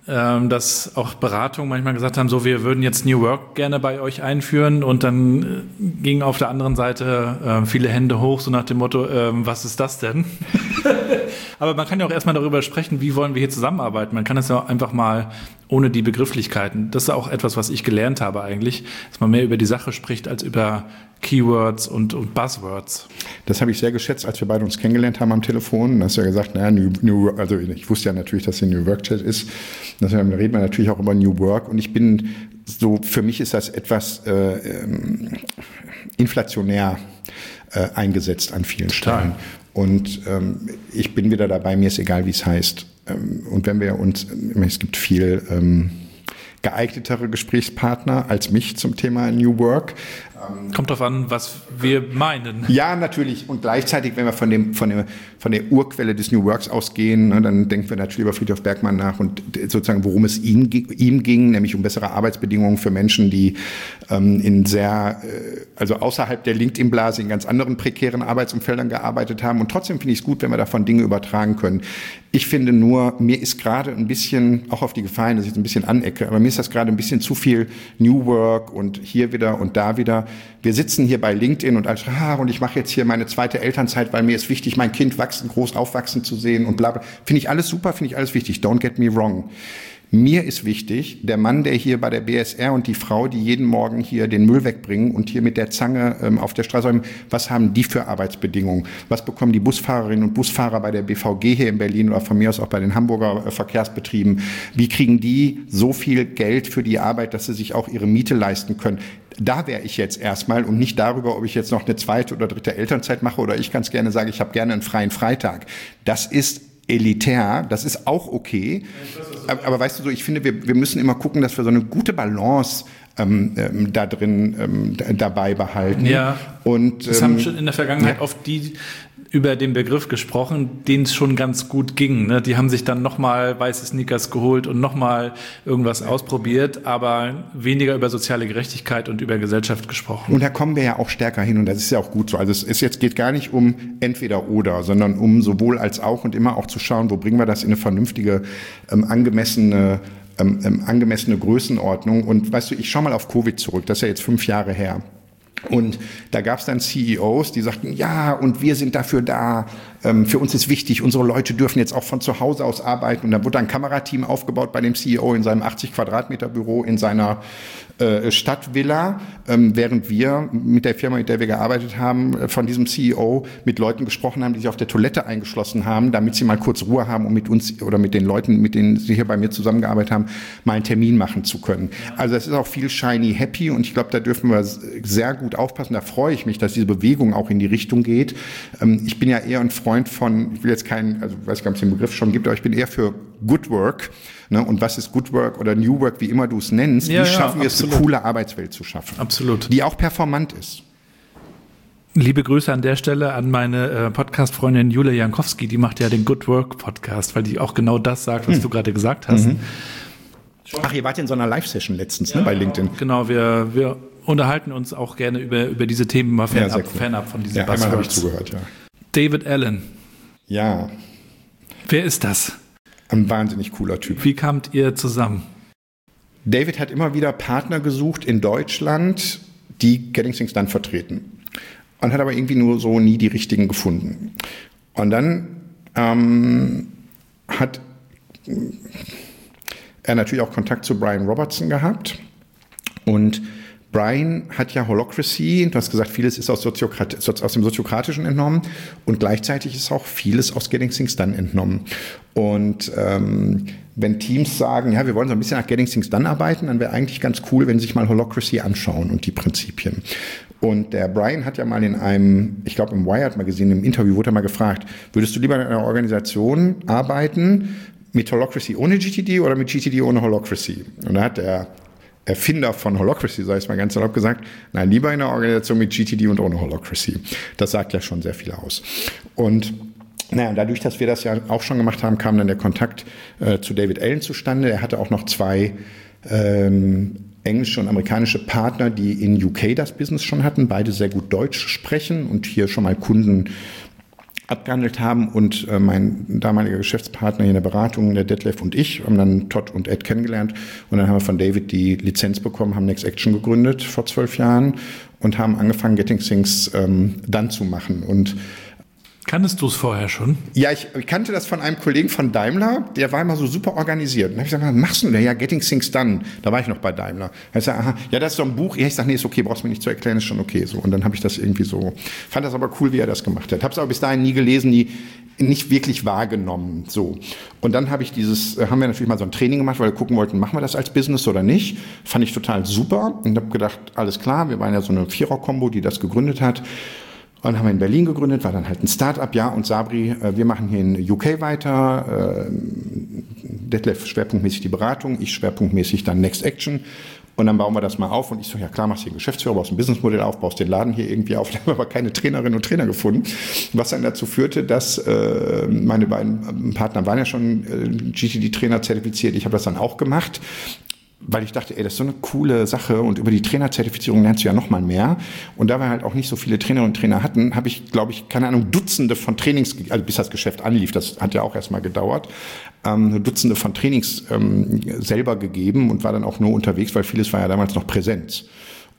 dass auch Beratungen manchmal gesagt haben, so, wir würden jetzt New Work gerne bei euch einführen und dann äh, gingen auf der anderen Seite äh, viele Hände hoch, so nach dem Motto, äh, was ist das denn? Aber man kann ja auch erstmal darüber sprechen, wie wollen wir hier zusammenarbeiten. Man kann es ja einfach mal ohne die Begrifflichkeiten. Das ist auch etwas, was ich gelernt habe eigentlich, dass man mehr über die Sache spricht als über Keywords und, und Buzzwords. Das habe ich sehr geschätzt, als wir beide uns kennengelernt haben am Telefon. Da hast du ja gesagt, naja, New, New, also ich wusste ja natürlich, dass hier New Work Chat ist. Da reden wir natürlich auch über New Work. Und ich bin so, für mich ist das etwas äh, ähm, inflationär äh, eingesetzt an vielen Stellen. Und ähm, ich bin wieder dabei, mir ist egal, wie es heißt. Ähm, und wenn wir uns, es gibt viel ähm, geeignetere Gesprächspartner als mich zum Thema New Work. Kommt drauf an, was wir meinen. Ja, natürlich. Und gleichzeitig, wenn wir von dem, von der, von der Urquelle des New Works ausgehen, ne, dann denken wir natürlich über Friedhof Bergmann nach und sozusagen, worum es ihm, ihm ging, nämlich um bessere Arbeitsbedingungen für Menschen, die ähm, in sehr, äh, also außerhalb der LinkedIn-Blase in ganz anderen prekären Arbeitsumfeldern gearbeitet haben. Und trotzdem finde ich es gut, wenn wir davon Dinge übertragen können. Ich finde nur, mir ist gerade ein bisschen, auch auf die Gefahr hin, dass ich jetzt ein bisschen anecke, aber mir ist das gerade ein bisschen zu viel New Work und hier wieder und da wieder. Wir sitzen hier bei LinkedIn und als, ah, und ich mache jetzt hier meine zweite Elternzeit, weil mir ist wichtig, mein Kind wachsen, groß aufwachsen zu sehen und bla bla. Finde ich alles super, finde ich alles wichtig. Don't get me wrong. Mir ist wichtig, der Mann, der hier bei der B S R und die Frau, die jeden Morgen hier den Müll wegbringen und hier mit der Zange ähm, auf der Straße, was haben die für Arbeitsbedingungen? Was bekommen die Busfahrerinnen und Busfahrer bei der B V G hier in Berlin oder von mir aus auch bei den Hamburger äh, Verkehrsbetrieben? Wie kriegen die so viel Geld für die Arbeit, dass sie sich auch ihre Miete leisten können? Da wäre ich jetzt erstmal und nicht darüber, ob ich jetzt noch eine zweite oder dritte Elternzeit mache oder ich ganz gerne sage, ich habe gerne einen freien Freitag. Das ist elitär, das ist auch okay. Aber, aber weißt du so, ich finde, wir, wir müssen immer gucken, dass wir so eine gute Balance ähm, ähm, da drin ähm, d- dabei behalten. Ja, und das ähm, haben schon in der Vergangenheit ja. oft die über den Begriff gesprochen, denen es schon ganz gut ging. Ne? Die haben sich dann nochmal weiße Sneakers geholt und nochmal irgendwas ausprobiert, aber weniger über soziale Gerechtigkeit und über Gesellschaft gesprochen. Und da kommen wir ja auch stärker hin und das ist ja auch gut so. Also es ist jetzt geht gar nicht um entweder oder, sondern um sowohl als auch und immer auch zu schauen, wo bringen wir das in eine vernünftige, ähm, angemessene, ähm, ähm, angemessene Größenordnung. Und weißt du, ich schau mal auf Covid zurück, das ist ja jetzt fünf Jahre her. Und da gab es dann C E Os, die sagten, ja, und wir sind dafür da, ähm, für uns ist wichtig, unsere Leute dürfen jetzt auch von zu Hause aus arbeiten. Und dann wurde ein Kamerateam aufgebaut bei dem C E O in seinem achtzig Quadratmeter Büro in seiner äh, Stadtvilla, ähm, während wir mit der Firma, mit der wir gearbeitet haben, äh, von diesem C E O mit Leuten gesprochen haben, die sich auf der Toilette eingeschlossen haben, damit sie mal kurz Ruhe haben, um mit uns oder mit den Leuten, mit denen sie hier bei mir zusammengearbeitet haben, mal einen Termin machen zu können. Also es ist auch viel shiny happy und ich glaube, da dürfen wir sehr gut aufpassen. Da freue ich mich, dass diese Bewegung auch in die Richtung geht. Ähm, ich bin ja eher ein Freund von, ich will jetzt keinen, also ich weiß gar nicht, ob es den Begriff schon gibt, aber ich bin eher für Good Work. Ne? Und was ist Good Work oder New Work, wie immer du es nennst? Ja, wie ja, schaffen wir es, absolut. eine coole Arbeitswelt zu schaffen? Absolut. Die auch performant ist. Liebe Grüße an der Stelle an meine äh, Podcast-Freundin Julia Jankowski, die macht ja den Good Work Podcast, weil die auch genau das sagt, was hm. du gerade gesagt hast. Mhm. Ach, ihr wart in so einer Live-Session letztens, ja, ne, bei LinkedIn. Genau, wir, wir unterhalten uns auch gerne über, über diese Themen, mal fernab, Ja, sehr cool. fernab von diesen Ja, einmal habe ich Buzzwords. zugehört, ja. David Allen, Ja, wer ist das? ein wahnsinnig cooler Typ. Wie kamt ihr zusammen? David hat immer wieder Partner gesucht in Deutschland, die Getting Things Done vertreten. Und hat aber irgendwie nur so nie die richtigen gefunden. Und dann ähm, hat er natürlich auch Kontakt zu Brian Robertson gehabt. Und Brian hat ja Holacracy, du hast gesagt, vieles ist aus, Soziokrat- aus dem Soziokratischen entnommen und gleichzeitig ist auch vieles aus Getting Things Done entnommen. Und ähm, wenn Teams sagen, ja, wir wollen so ein bisschen nach Getting Things Done arbeiten, dann wäre eigentlich ganz cool, wenn sie sich mal Holacracy anschauen und die Prinzipien. Und der Brian hat ja mal in einem, ich glaube im Wired-Magazin, im Interview wurde er mal gefragt, würdest du lieber in einer Organisation arbeiten mit Holacracy ohne G T D oder mit G T D ohne Holacracy? Und da hat der Erfinder von Holacracy, sage ich mal ganz salopp gesagt, nein, lieber in einer Organisation mit G T D und ohne Holacracy. Das sagt ja schon sehr viel aus. Und naja, dadurch, dass wir das ja auch schon gemacht haben, kam dann der Kontakt äh, zu David Allen zustande. Er hatte auch noch zwei ähm, englische und amerikanische Partner, die in U K das Business schon hatten, beide sehr gut Deutsch sprechen und hier schon mal Kunden abgehandelt haben. Und äh, mein damaliger Geschäftspartner hier in der Beratung, der Detlef und ich, haben dann Todd und Ed kennengelernt. Und dann haben wir von David die Lizenz bekommen, haben Next Action gegründet vor zwölf Jahren und haben angefangen, Getting Things ähm, Done zu machen. Und Kanntest du es vorher schon? ja, ich, ich kannte das von einem Kollegen von Daimler, der war immer so super organisiert. Und dann habe ich gesagt, was machst du denn? Ja, Getting Things Done. Da war ich noch bei Daimler. Da ich gesagt, aha, ja, das ist so ein Buch. Ja, ich sage, nee, ist okay, brauchst du mir nicht zu erklären, ist schon okay. So. Und dann habe ich das irgendwie so, fand das aber cool, wie er das gemacht hat. Habe es aber bis dahin nie gelesen, nie, nicht wirklich wahrgenommen. So. Und dann habe ich dieses, haben wir natürlich mal so ein Training gemacht, weil wir gucken wollten, machen wir das als Business oder nicht. Fand ich total super. Und habe gedacht, alles klar, wir waren ja so eine Vierer-Kombo, die das gegründet hat. Und haben wir in Berlin gegründet, war dann halt ein Start-up, ja, und Sabri, äh, wir machen hier in U K weiter, äh, Detlef schwerpunktmäßig die Beratung, ich schwerpunktmäßig dann Next Action und dann bauen wir das mal auf und ich so, ja klar, machst du hier einen Geschäftsführer, baust ein Businessmodell auf, baust den Laden hier irgendwie auf, da haben wir aber keine Trainerinnen und Trainer gefunden, was dann dazu führte, dass äh, meine beiden Partner waren ja schon äh, G T D-Trainer zertifiziert, ich habe das dann auch gemacht, weil ich dachte, ey, das ist so eine coole Sache und über die Trainerzertifizierung lernst du ja noch mal mehr. Und da wir halt auch nicht so viele Trainerinnen und Trainer hatten, habe ich, glaube ich, keine Ahnung, Dutzende von Trainings, also bis das Geschäft anlief, das hat ja auch erstmal gedauert, ähm, Dutzende von Trainings ähm, selber gegeben und war dann auch nur unterwegs, weil vieles war ja damals noch Präsenz.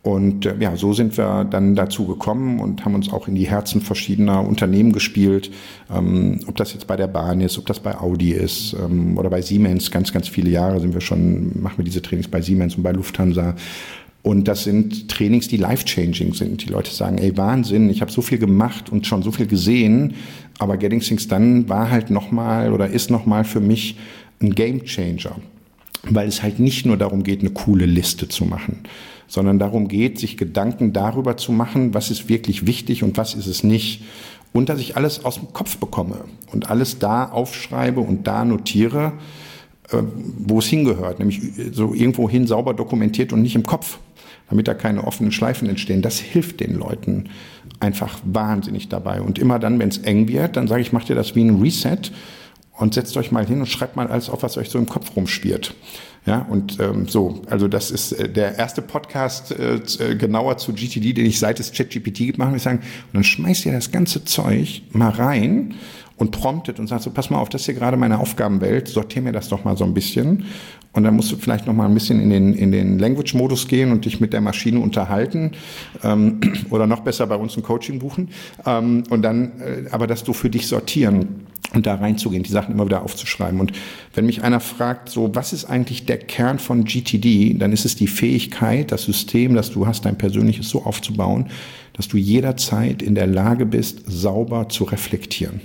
Und äh, ja, so sind wir dann dazu gekommen und haben uns auch in die Herzen verschiedener Unternehmen gespielt. Ähm, ob das jetzt bei der Bahn ist, ob das bei Audi ist ähm, oder bei Siemens. Ganz, ganz viele Jahre sind wir schon, machen wir diese Trainings bei Siemens und bei Lufthansa. Und das sind Trainings, die life-changing sind. Die Leute sagen, ey, Wahnsinn, ich habe so viel gemacht und schon so viel gesehen, aber Getting Things Done war halt nochmal oder ist nochmal für mich ein Game-Changer. Weil es halt nicht nur darum geht, eine coole Liste zu machen, sondern darum geht, sich Gedanken darüber zu machen, was ist wirklich wichtig und was ist es nicht. Und dass ich alles aus dem Kopf bekomme und alles da aufschreibe und da notiere, äh, wo es hingehört, nämlich so irgendwo hin sauber dokumentiert und nicht im Kopf, damit da keine offenen Schleifen entstehen. Das hilft den Leuten einfach wahnsinnig dabei. Und immer dann, wenn es eng wird, dann sage ich, macht ihr das wie ein Reset und setzt euch mal hin und schreibt mal alles auf, was euch so im Kopf rumschwirrt. Ja, und ähm, so, also das ist äh, der erste Podcast äh, genauer zu G T D, den ich seit es ChatGPT gibt, machen wir sagen, und dann schmeißt ihr das ganze Zeug mal rein und promptet und sagt so, pass mal auf, das ist hier gerade meine Aufgabenwelt, sortier mir das doch mal so ein bisschen. Und dann musst du vielleicht noch mal ein bisschen in den, in den Language-Modus gehen und dich mit der Maschine unterhalten ähm, oder noch besser bei uns ein Coaching buchen. Ähm, und dann, äh, aber das du für dich sortieren und da reinzugehen, die Sachen immer wieder aufzuschreiben. Und wenn mich einer fragt, so, was ist eigentlich der Kern von G T D, dann ist es die Fähigkeit, das System, das du hast, dein persönliches so aufzubauen, dass du jederzeit in der Lage bist, sauber zu reflektieren.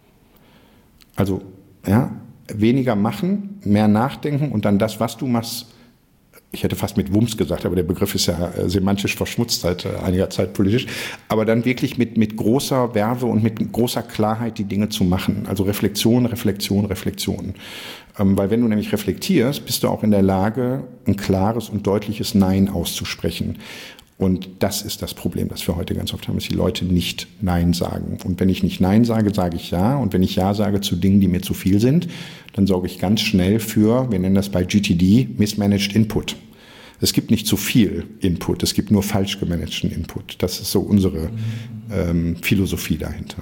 Also, ja, weniger machen, mehr nachdenken und dann das, was du machst, ich hätte fast mit Wumms gesagt, aber der Begriff ist ja äh, semantisch verschmutzt seit äh, einiger Zeit politisch, aber dann wirklich mit, mit großer Verve und mit großer Klarheit die Dinge zu machen. Also Reflexion, Reflexion, Reflexion. Ähm, weil wenn du nämlich reflektierst, bist du auch in der Lage, ein klares und deutliches Nein auszusprechen. Und das ist das Problem, das wir heute ganz oft haben, dass die Leute nicht Nein sagen. Und wenn ich nicht Nein sage, sage ich Ja. Und wenn ich Ja sage zu Dingen, die mir zu viel sind, dann sorge ich ganz schnell für, wir nennen das bei G T D, Mismanaged Input. Es gibt nicht zu viel Input, es gibt nur falsch gemanagten Input. Das ist so unsere ähm, Philosophie dahinter.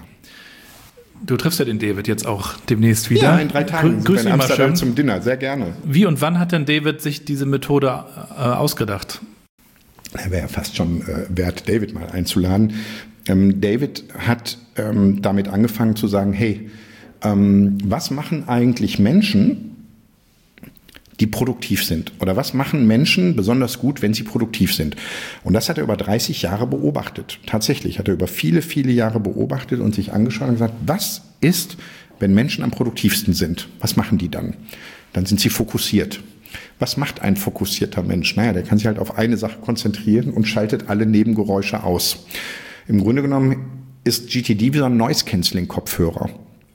Du triffst ja den David jetzt auch demnächst wieder. Ja, in drei Tagen Grü- sind wir in Amsterdam zum Dinner, sehr gerne. Wie und wann hat denn David sich diese Methode äh, ausgedacht? Er wäre ja fast schon äh, wert, David mal einzuladen. Ähm, David hat ähm, damit angefangen zu sagen, hey, ähm, was machen eigentlich Menschen, die produktiv sind? Oder was machen Menschen besonders gut, wenn sie produktiv sind? Und das hat er über dreißig Jahre beobachtet. Tatsächlich hat er über viele, viele Jahre beobachtet und sich angeschaut und gesagt, was ist, wenn Menschen am produktivsten sind? Was machen die dann? Dann sind sie fokussiert. Was macht ein fokussierter Mensch? Naja, der kann sich halt auf eine Sache konzentrieren und schaltet alle Nebengeräusche aus. Im Grunde genommen ist G T D wie so ein Noise-Canceling-Kopfhörer.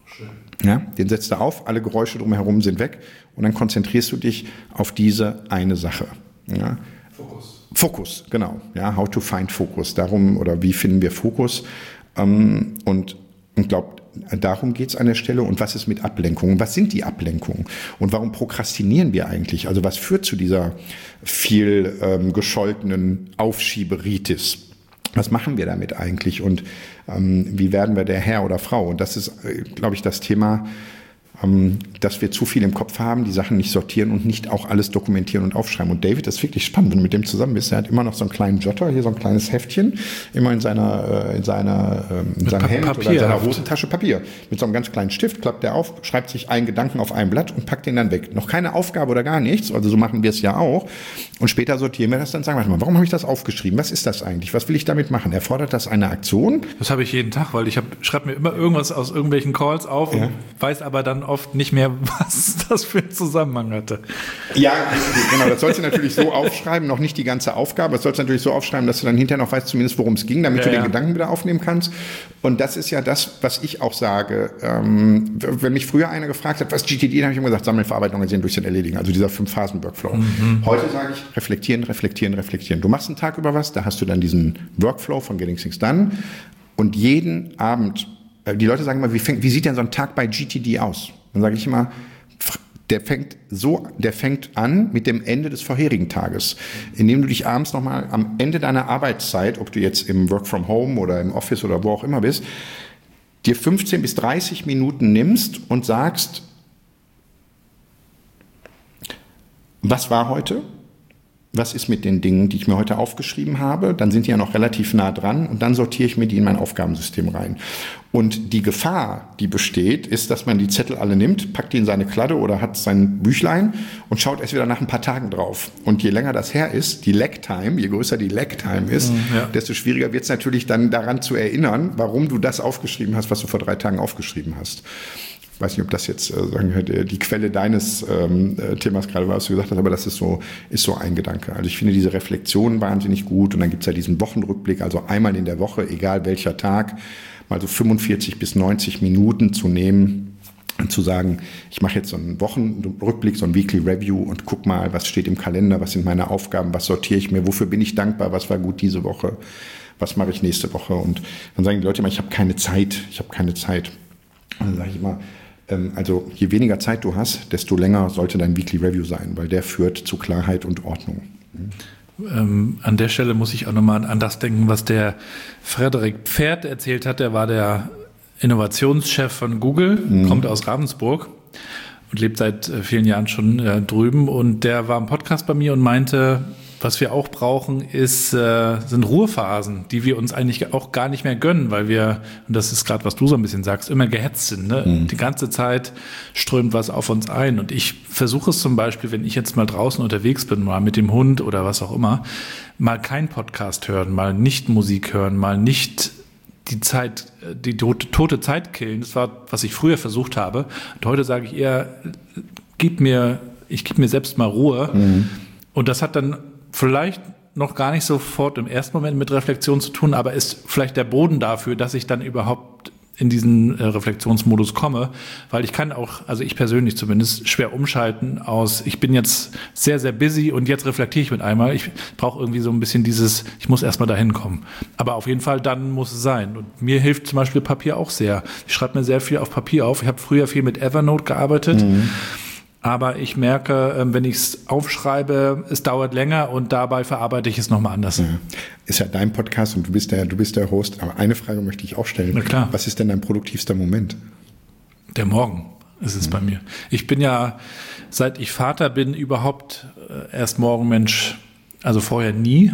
Ja, den setzt du auf, alle Geräusche drumherum sind weg und dann konzentrierst du dich auf diese eine Sache. Ja. Fokus. Fokus, genau. Ja, how to find Focus. Darum, oder wie finden wir Fokus? Ähm, und ich glaube, darum geht es an der Stelle. Und was ist mit Ablenkungen? Was sind die Ablenkungen? Und warum prokrastinieren wir eigentlich? Also was führt zu dieser viel ähm, gescholtenen Aufschieberitis? Was machen wir damit eigentlich? Und ähm, wie werden wir der Herr oder Frau? Und das ist, äh, glaube ich, das Thema, ähm, dass wir zu viel im Kopf haben, die Sachen nicht sortieren und nicht auch alles dokumentieren und aufschreiben. Und David, das ist wirklich spannend, wenn du mit dem zusammen bist. Er hat immer noch so einen kleinen Jotter, hier so ein kleines Heftchen, immer in seiner, äh, in seiner, ähm, in seinem Pa- Hemd Papier. oder in seiner Hosentasche Papier. Mit so einem ganz kleinen Stift klappt er auf, schreibt sich einen Gedanken auf ein Blatt und packt den dann weg. Noch keine Aufgabe oder gar nichts, also so machen wir es ja auch. Und später sortieren wir das dann, sagen wir mal, warum habe ich das aufgeschrieben? Was ist das eigentlich? Was will ich damit machen? Erfordert das eine Aktion? Das habe ich jeden Tag, weil ich schreibe mir immer irgendwas aus irgendwelchen Calls auf Ja. und weiß aber dann oft nicht mehr, was das für einen Zusammenhang hatte. Ja, genau, das sollst du natürlich so aufschreiben, noch nicht die ganze Aufgabe, das sollst du natürlich so aufschreiben, dass du dann hinterher noch weißt zumindest, worum es ging, damit Ja, du den ja. Gedanken wieder aufnehmen kannst. Und das ist ja das, was ich auch sage. Ähm, wenn mich früher einer gefragt hat, was G T D, dann habe ich immer gesagt, Sammeln, Verarbeitung, sehen, durch den Erledigen, also dieser Fünf-Phasen-Workflow. Mhm. Heute sage ich, reflektieren, reflektieren, reflektieren. Du machst einen Tag über was, da hast du dann diesen Workflow von Getting Things Done und jeden Abend, äh, die Leute sagen immer, wie, fängt, wie sieht denn so ein Tag bei G T D aus? Dann sage ich immer, Der fängt so, der fängt an mit dem Ende des vorherigen Tages, indem du dich abends nochmal am Ende deiner Arbeitszeit, ob du jetzt im Work from Home oder im Office oder wo auch immer bist, dir fünfzehn bis dreißig Minuten nimmst und sagst, was war heute? was ist mit den Dingen, die ich mir heute aufgeschrieben habe, dann sind die ja noch relativ nah dran und dann sortiere ich mir die in mein Aufgabensystem rein. Und die Gefahr, die besteht, ist, dass man die Zettel alle nimmt, packt die in seine Kladde oder hat sein Büchlein und schaut erst wieder nach ein paar Tagen drauf. Und je länger das her ist, die Lag-Time, je größer die Lag-Time ist, ja. desto schwieriger wird es natürlich dann daran zu erinnern, warum du das aufgeschrieben hast, was du vor drei Tagen aufgeschrieben hast. Ich weiß nicht, ob das jetzt äh, sagen wir, die Quelle deines ähm, Themas gerade war, was du gesagt hast, aber das ist so, ist so ein Gedanke. Also ich finde diese Reflexion wahnsinnig gut und dann gibt es ja diesen Wochenrückblick, also einmal in der Woche, egal welcher Tag, mal so fünfundvierzig bis neunzig Minuten zu nehmen und zu sagen, ich mache jetzt so einen Wochenrückblick, so ein Weekly Review und guck mal, was steht im Kalender, was sind meine Aufgaben, was sortiere ich mir, wofür bin ich dankbar, was war gut diese Woche, was mache ich nächste Woche. Und dann sagen die Leute immer, ich habe keine Zeit, ich habe keine Zeit. Und dann sage ich immer, also je weniger Zeit du hast, desto länger sollte dein Weekly Review sein, weil der führt zu Klarheit und Ordnung. Ähm, an der Stelle muss ich auch nochmal an das denken, was der Frederik Pferd erzählt hat. Der war der Innovationschef von Google, mhm. kommt aus Ravensburg und lebt seit vielen Jahren schon äh, drüben. Und der war im Podcast bei mir und meinte, was wir auch brauchen, ist, äh, sind Ruhephasen, die wir uns eigentlich auch gar nicht mehr gönnen, weil wir, und das ist gerade, was du so ein bisschen sagst, immer gehetzt sind. Ne? Mhm. Die ganze Zeit strömt was auf uns ein. Und ich versuche es zum Beispiel, wenn ich jetzt mal draußen unterwegs bin, mal mit dem Hund oder was auch immer, mal kein Podcast hören, mal nicht Musik hören, mal nicht die Zeit, die tote, tote Zeit killen. Das war, was ich früher versucht habe. Und heute sage ich eher, gib mir, ich gebe mir selbst mal Ruhe. Mhm. Und das hat dann vielleicht noch gar nicht sofort im ersten Moment mit Reflexion zu tun, aber ist vielleicht der Boden dafür, dass ich dann überhaupt in diesen äh, Reflexionsmodus komme, weil ich kann auch, also ich persönlich zumindest, schwer umschalten aus, ich bin jetzt sehr, sehr busy und jetzt reflektiere ich mit einmal. Ich brauche irgendwie so ein bisschen dieses, ich muss erstmal dahin kommen. Aber auf jeden Fall, dann muss es sein. Und mir hilft zum Beispiel Papier auch sehr. Ich schreibe mir sehr viel auf Papier auf. Ich habe früher viel mit Evernote gearbeitet. Mhm. Aber ich merke, wenn ich es aufschreibe, es dauert länger und dabei verarbeite ich es nochmal anders. Ja. Ist ja dein Podcast und du bist der, du bist der Host. Aber eine Frage möchte ich auch stellen. Na klar. Was ist denn dein produktivster Moment? Der Morgen ist es mhm. bei mir. Ich bin ja, seit ich Vater bin, überhaupt erst Morgenmensch. Also vorher nie.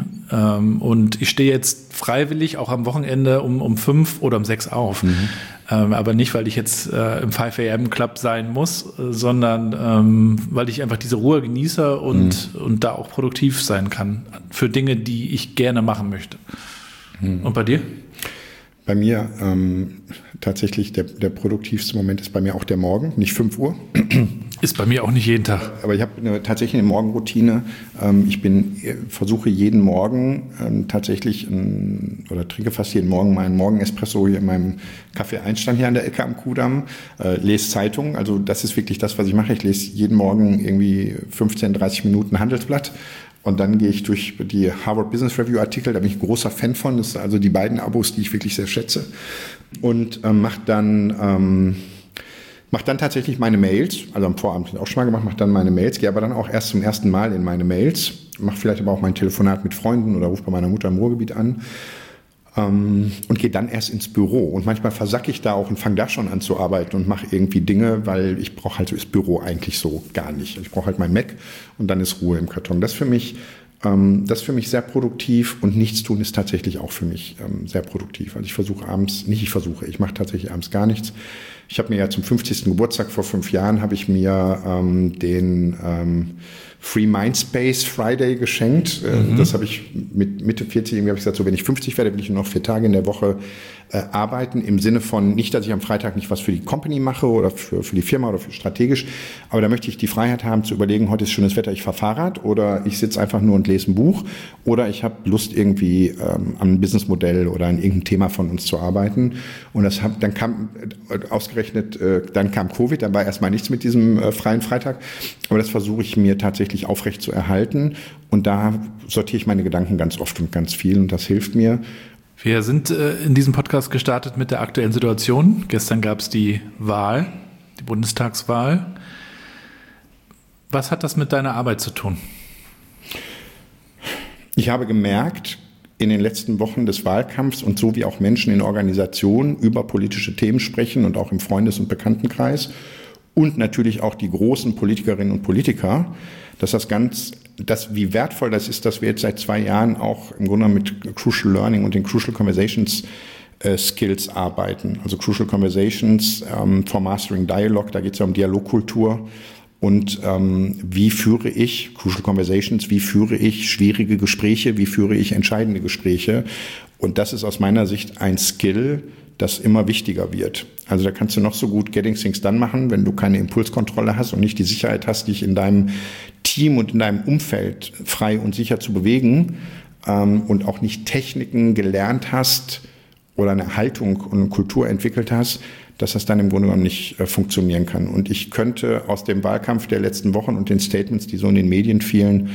Und ich stehe jetzt freiwillig auch am Wochenende um, um fünf oder um sechs auf. Mhm. Aber nicht, weil ich jetzt äh, im five a m Club sein muss, sondern ähm, weil ich einfach diese Ruhe genieße und, mhm. und da auch produktiv sein kann für Dinge, die ich gerne machen möchte. Mhm. Und bei dir? Bei mir ähm, tatsächlich der, der produktivste Moment ist bei mir auch der Morgen, nicht fünf Uhr. Ist bei mir auch nicht jeden Tag. Aber ich habe eine, tatsächlich eine Morgenroutine. Ähm, ich bin, versuche jeden Morgen ähm, tatsächlich ein, oder trinke fast jeden Morgen meinen Morgen-Espresso hier in meinem Café Einstein hier an der Ecke am Kudamm, äh, lese Zeitung. Also das ist wirklich das, was ich mache. Ich lese jeden Morgen irgendwie fünfzehn, dreißig Minuten Handelsblatt. Und dann gehe ich durch die Harvard Business Review Artikel, da bin ich ein großer Fan von. Das sind also die beiden Abos, die ich wirklich sehr schätze. Und ähm, mache dann, ähm, mach dann tatsächlich meine Mails, also am Vorabend auch schon mal gemacht, mache dann meine Mails, gehe aber dann auch erst zum ersten Mal in meine Mails, mache vielleicht aber auch mein Telefonat mit Freunden oder rufe bei meiner Mutter im Ruhrgebiet an. Ähm, und gehe dann erst ins Büro. Und manchmal versacke ich da auch und fange da schon an zu arbeiten und mache irgendwie Dinge, weil ich brauche halt das Büro eigentlich so gar nicht. Ich brauche halt mein Mac und dann ist Ruhe im Karton. Das ist für mich, ähm, das ist für mich sehr produktiv und nichts tun ist tatsächlich auch für mich ähm, sehr produktiv. Also ich versuche abends, nicht ich versuche, ich mache tatsächlich abends gar nichts. Ich habe mir ja zum fünfzigsten Geburtstag vor fünf Jahren habe ich mir ähm, den ähm, Free Mindspace Friday geschenkt. Mhm. Das habe ich mit Mitte vierzig, irgendwie habe ich gesagt, so wenn ich fünfzig werde, will ich nur noch vier Tage in der Woche äh, arbeiten. Im Sinne von nicht, dass ich am Freitag nicht was für die Company mache oder für, für die Firma oder für strategisch. Aber da möchte ich die Freiheit haben zu überlegen, heute ist schönes Wetter, ich fahre Fahrrad oder ich sitze einfach nur und lese ein Buch oder ich habe Lust irgendwie ähm, an einem Businessmodell oder an irgendeinem Thema von uns zu arbeiten. Und das hab, dann kam äh, ausgerechnet, äh, dann kam Covid, dann war erstmal nichts mit diesem äh, freien Freitag. Aber das versuche ich mir tatsächlich aufrecht zu erhalten. Und da sortiere ich meine Gedanken ganz oft und ganz viel und das hilft mir. Wir sind äh, in diesem Podcast gestartet mit der aktuellen Situation. Gestern gab es die Wahl, die Bundestagswahl. Was hat das mit deiner Arbeit zu tun? Ich habe gemerkt, in den letzten Wochen des Wahlkampfs und so wie auch Menschen in Organisationen über politische Themen sprechen und auch im Freundes- und Bekanntenkreis und natürlich auch die großen Politikerinnen und Politiker, dass das ganz das, wie wertvoll das ist, dass wir jetzt seit zwei Jahren auch im Grunde mit Crucial Learning und den Crucial Conversations äh, Skills arbeiten. Also Crucial Conversations ähm, for Mastering Dialogue, da geht es ja um Dialogkultur. Und ähm, wie führe ich, Crucial Conversations, wie führe ich schwierige Gespräche, wie führe ich entscheidende Gespräche? Und das ist aus meiner Sicht ein Skill, das immer wichtiger wird. Also da kannst du noch so gut Getting Things Done machen, wenn du keine Impulskontrolle hast und nicht die Sicherheit hast, dich in deinem Team und in deinem Umfeld frei und sicher zu bewegen ähm, und auch nicht Techniken gelernt hast oder eine Haltung und eine Kultur entwickelt hast, dass das dann im Grunde genommen nicht äh, funktionieren kann. Und ich könnte aus dem Wahlkampf der letzten Wochen und den Statements, die so in den Medien fielen,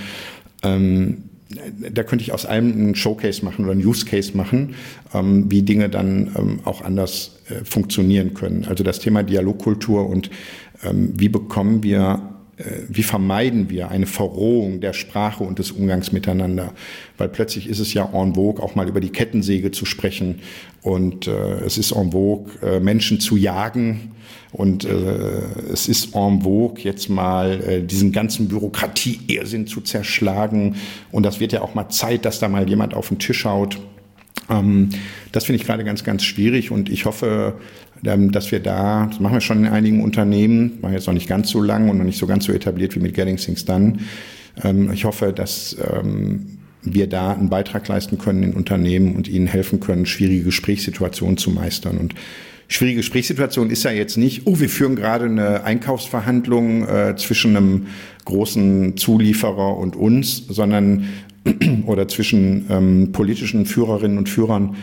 ähm, da könnte ich aus allem einen Showcase machen oder einen Use Case machen, ähm, wie Dinge dann ähm, auch anders äh, funktionieren können. Also das Thema Dialogkultur und ähm, wie bekommen wir, äh, wie vermeiden wir eine Verrohung der Sprache und des Umgangs miteinander. Weil plötzlich ist es ja en vogue, auch mal über die Kettensäge zu sprechen und äh, es ist en vogue, äh, Menschen zu jagen. Und äh, es ist en vogue, jetzt mal äh, diesen ganzen Bürokratie-Irrsinn zu zerschlagen. Und das wird ja auch mal Zeit, dass da mal jemand auf den Tisch haut. Ähm, das finde ich gerade ganz, ganz schwierig. Und ich hoffe, ähm, dass wir da, das machen wir schon in einigen Unternehmen, machen jetzt noch nicht ganz so lang und noch nicht so ganz so etabliert wie mit Getting Things Done. Ähm, ich hoffe, dass ähm, wir da einen Beitrag leisten können in Unternehmen und ihnen helfen können, schwierige Gesprächssituationen zu meistern. Und schwierige Gesprächssituation ist ja jetzt nicht, oh, wir führen gerade eine Einkaufsverhandlung äh, zwischen einem großen Zulieferer und uns, sondern oder zwischen ähm, politischen Führerinnen und Führern.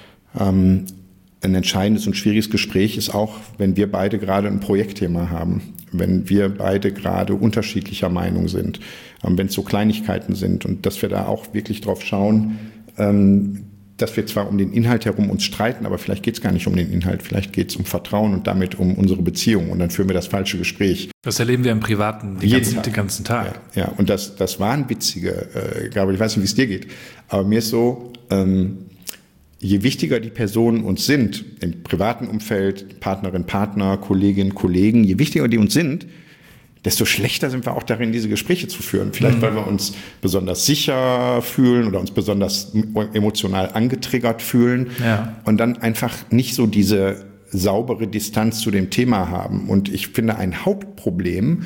Ähm, ein entscheidendes und schwieriges Gespräch ist auch, wenn wir beide gerade ein Projektthema haben, wenn wir beide gerade unterschiedlicher Meinung sind, ähm, wenn es so Kleinigkeiten sind und dass wir da auch wirklich drauf schauen, ähm, dass wir zwar um den Inhalt herum uns streiten, aber vielleicht geht es gar nicht um den Inhalt, vielleicht geht es um Vertrauen und damit um unsere Beziehung und dann führen wir das falsche Gespräch. Das erleben wir im Privaten den ganzen, Tag. den ganzen Tag. Ja, ja. Und das, das waren witzige, äh, Gabriel, ich weiß nicht, wie es dir geht, aber mir ist so, ähm, je wichtiger die Personen uns sind, im privaten Umfeld, Partnerin, Partner, Kolleginnen, Kollegen, je wichtiger die uns sind, desto schlechter sind wir auch darin, diese Gespräche zu führen. Vielleicht, mhm. weil wir uns besonders sicher fühlen oder uns besonders emotional angetriggert fühlen ja. und dann einfach nicht so diese saubere Distanz zu dem Thema haben. Und ich finde, ein Hauptproblem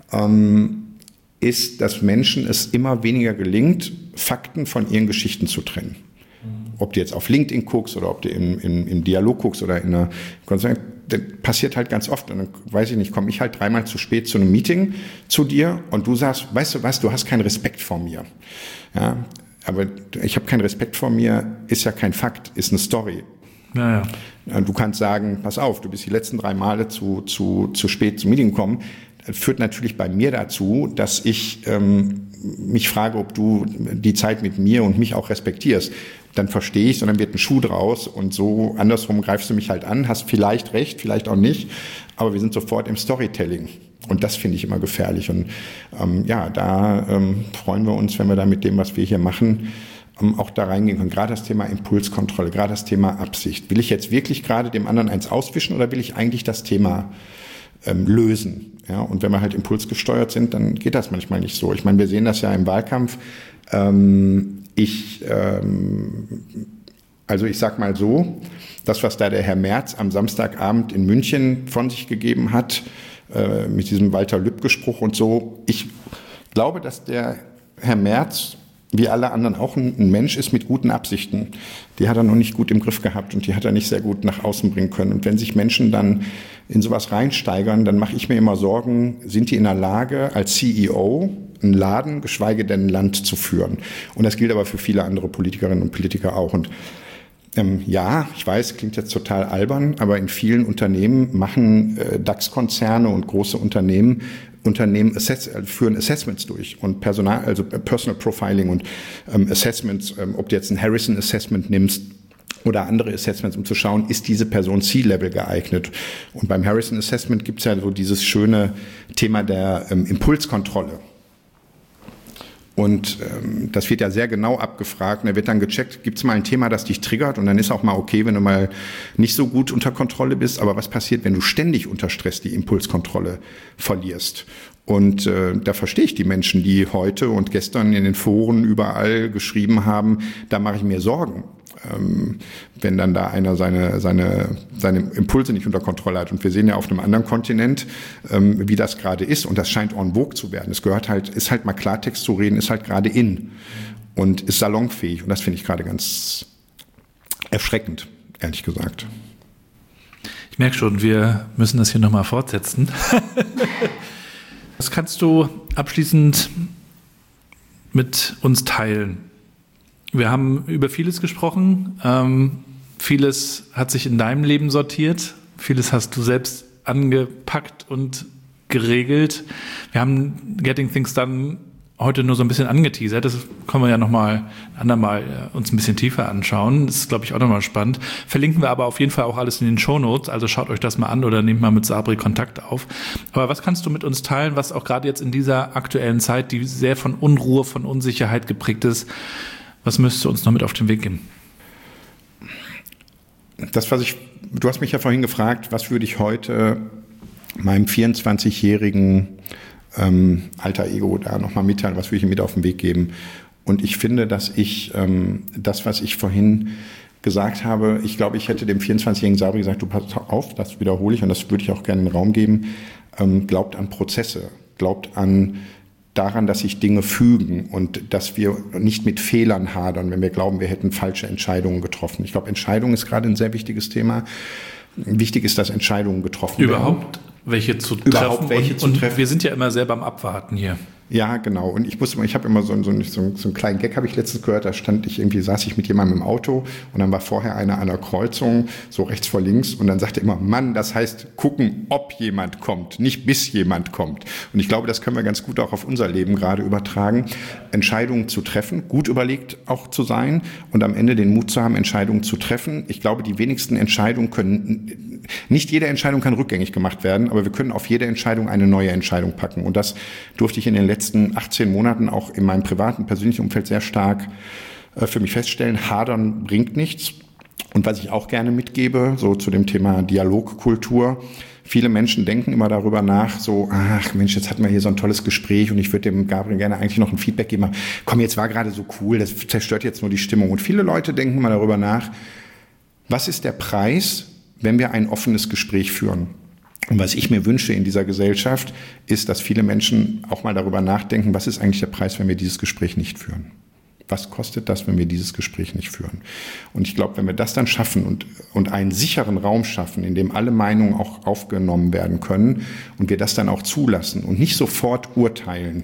ähm, ist, dass Menschen es immer weniger gelingt, Fakten von ihren Geschichten zu trennen. Ob du jetzt auf LinkedIn guckst oder ob du im, im, im Dialog guckst oder in einer Konferenz, das passiert halt ganz oft. Und dann, weiß ich nicht, komme ich halt dreimal zu spät zu einem Meeting zu dir und du sagst, weißt du was, du hast keinen Respekt vor mir. Ja, aber ich habe keinen Respekt vor mir, ist ja kein Fakt, ist eine Story. Ja, ja. Du kannst sagen, pass auf, du bist die letzten drei Male zu, zu, zu spät zum Meeting gekommen. Das führt natürlich bei mir dazu, dass ich ähm, mich frage, ob du die Zeit mit mir und mich auch respektierst. Dann verstehe ich, sondern wird ein Schuh draus und so andersrum greifst du mich halt an, hast vielleicht recht, vielleicht auch nicht, aber wir sind sofort im Storytelling und das finde ich immer gefährlich und ähm, ja, da ähm, freuen wir uns, wenn wir da mit dem, was wir hier machen, ähm, auch da reingehen können. Gerade das Thema Impulskontrolle, gerade das Thema Absicht. Will ich jetzt wirklich gerade dem anderen eins auswischen oder will ich eigentlich das Thema ähm, lösen? Ja, und wenn wir halt impulsgesteuert sind, dann geht das manchmal nicht so. Ich meine, wir sehen das ja im Wahlkampf. Ähm, ich, ähm, also ich sag mal so, das, was da der Herr Merz am Samstagabend in München von sich gegeben hat, äh, mit diesem Walter-Lübcke-Spruch und so, ich glaube, dass der Herr Merz, wie alle anderen, auch ein, ein Mensch ist mit guten Absichten. Die hat er noch nicht gut im Griff gehabt und die hat er nicht sehr gut nach außen bringen können. Und wenn sich Menschen dann in sowas reinsteigern, dann mache ich mir immer Sorgen, sind die in der Lage, als C E O einen Laden, geschweige denn ein Land zu führen. Und das gilt aber für viele andere Politikerinnen und Politiker auch. Und ähm, ja, ich weiß, klingt jetzt total albern, aber in vielen Unternehmen machen äh, DAX-Konzerne und große Unternehmen Unternehmen assess, führen Assessments durch und Personal, also Personal Profiling und ähm, Assessments, ähm, ob du jetzt ein Harrison Assessment nimmst oder andere Assessments, um zu schauen, ist diese Person C-Level geeignet. Und beim Harrison Assessment gibt es ja so dieses schöne Thema der ähm, Impulskontrolle. Und ähm, das wird ja sehr genau abgefragt. Und da wird dann gecheckt, gibt es mal ein Thema, das dich triggert? Und dann ist auch mal okay, wenn du mal nicht so gut unter Kontrolle bist. Aber was passiert, wenn du ständig unter Stress die Impulskontrolle verlierst? Und äh, da verstehe ich die Menschen, die heute und gestern in den Foren überall geschrieben haben, da mache ich mir Sorgen. Ähm, wenn dann da einer seine, seine, seine Impulse nicht unter Kontrolle hat. Und wir sehen ja auf einem anderen Kontinent, ähm, wie das gerade ist. Und das scheint en vogue zu werden. Es gehört halt, ist halt mal Klartext zu reden, ist halt gerade in und ist salonfähig. Und das finde ich gerade ganz erschreckend, ehrlich gesagt. Ich merke schon, wir müssen das hier nochmal fortsetzen. Was kannst du abschließend mit uns teilen? Wir haben über vieles gesprochen. Ähm, vieles hat sich in deinem Leben sortiert. Vieles hast du selbst angepackt und geregelt. Wir haben Getting Things Done heute nur so ein bisschen angeteasert. Das können wir ja nochmal ein andermal uns ein bisschen tiefer anschauen. Das ist, glaube ich, auch nochmal spannend. Verlinken wir aber auf jeden Fall auch alles in den Shownotes. Also schaut euch das mal an oder nehmt mal mit Sabri Kontakt auf. Aber was kannst du mit uns teilen, was auch gerade jetzt in dieser aktuellen Zeit, die sehr von Unruhe, von Unsicherheit geprägt ist, was müsstest du uns noch mit auf den Weg geben? Das, was ich, du hast mich ja vorhin gefragt, was würde ich heute meinem vierundzwanzigjährigen ähm, alter Ego da nochmal mitteilen, was würde ich ihm mit auf den Weg geben? Und ich finde, dass ich ähm, das, was ich vorhin gesagt habe, ich glaube, ich hätte dem vierundzwanzigjährigen Sabri gesagt, du pass auf, das wiederhole ich und das würde ich auch gerne in den Raum geben, ähm, glaubt an Prozesse, glaubt an daran, dass sich Dinge fügen und dass wir nicht mit Fehlern hadern, wenn wir glauben, wir hätten falsche Entscheidungen getroffen. Ich glaube, Entscheidung ist gerade ein sehr wichtiges Thema. Wichtig ist, dass Entscheidungen getroffen werden. Überhaupt welche zu Überhaupt treffen. welche und, zu und treffen. wir sind ja immer selber am Abwarten hier. Ja, genau. Und ich muss immer, ich habe immer so, so, so, so einen kleinen Gag, habe ich letztens gehört, da stand ich irgendwie, saß ich mit jemandem im Auto und dann war vorher einer an der Kreuzung, so rechts vor links und dann sagte er immer, Mann, das heißt gucken, ob jemand kommt, nicht bis jemand kommt. Und ich glaube, das können wir ganz gut auch auf unser Leben gerade übertragen, Entscheidungen zu treffen, gut überlegt auch zu sein und am Ende den Mut zu haben, Entscheidungen zu treffen. Ich glaube, die wenigsten Entscheidungen können, nicht jede Entscheidung kann rückgängig gemacht werden, aber wir können auf jede Entscheidung eine neue Entscheidung packen. Und das durfte ich in den letzten letzten achtzehn Monaten auch in meinem privaten, persönlichen Umfeld sehr stark äh, für mich feststellen, hadern bringt nichts. Und was ich auch gerne mitgebe, so zu dem Thema Dialogkultur, viele Menschen denken immer darüber nach, so, ach Mensch, jetzt hatten wir hier so ein tolles Gespräch und ich würde dem Gabriel gerne eigentlich noch ein Feedback geben. Komm, jetzt war gerade so cool, das zerstört jetzt nur die Stimmung. Und viele Leute denken immer darüber nach, was ist der Preis, wenn wir ein offenes Gespräch führen? Und was ich mir wünsche in dieser Gesellschaft, ist, dass viele Menschen auch mal darüber nachdenken, was ist eigentlich der Preis, wenn wir dieses Gespräch nicht führen? Was kostet das, wenn wir dieses Gespräch nicht führen? Und ich glaube, wenn wir das dann schaffen und, und einen sicheren Raum schaffen, in dem alle Meinungen auch aufgenommen werden können und wir das dann auch zulassen und nicht sofort urteilen,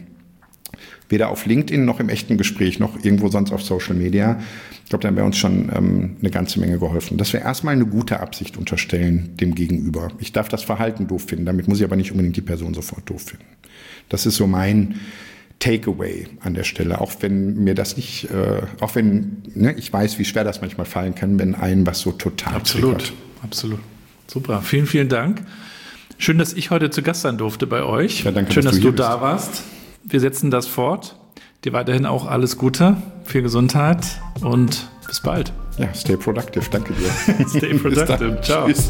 weder auf LinkedIn noch im echten Gespräch noch irgendwo sonst auf Social Media, ich glaube, dann wäre uns schon ähm, eine ganze Menge geholfen. Dass wir erstmal eine gute Absicht unterstellen dem Gegenüber. Ich darf das Verhalten doof finden, damit muss ich aber nicht unbedingt die Person sofort doof finden. Das ist so mein Takeaway an der Stelle, auch wenn mir das nicht, äh, auch wenn, ne, ich weiß, wie schwer das manchmal fallen kann, wenn einen was so total Absolut, triggert. absolut. Super, vielen, vielen Dank. Schön, dass ich heute zu Gast sein durfte bei euch. Ja, danke, Schön, dass, dass du, du du hier da warst. Wir setzen das fort. Dir weiterhin auch alles Gute, viel Gesundheit und bis bald. Ja, stay productive. Danke dir. Stay productive. Ciao. Tschüss.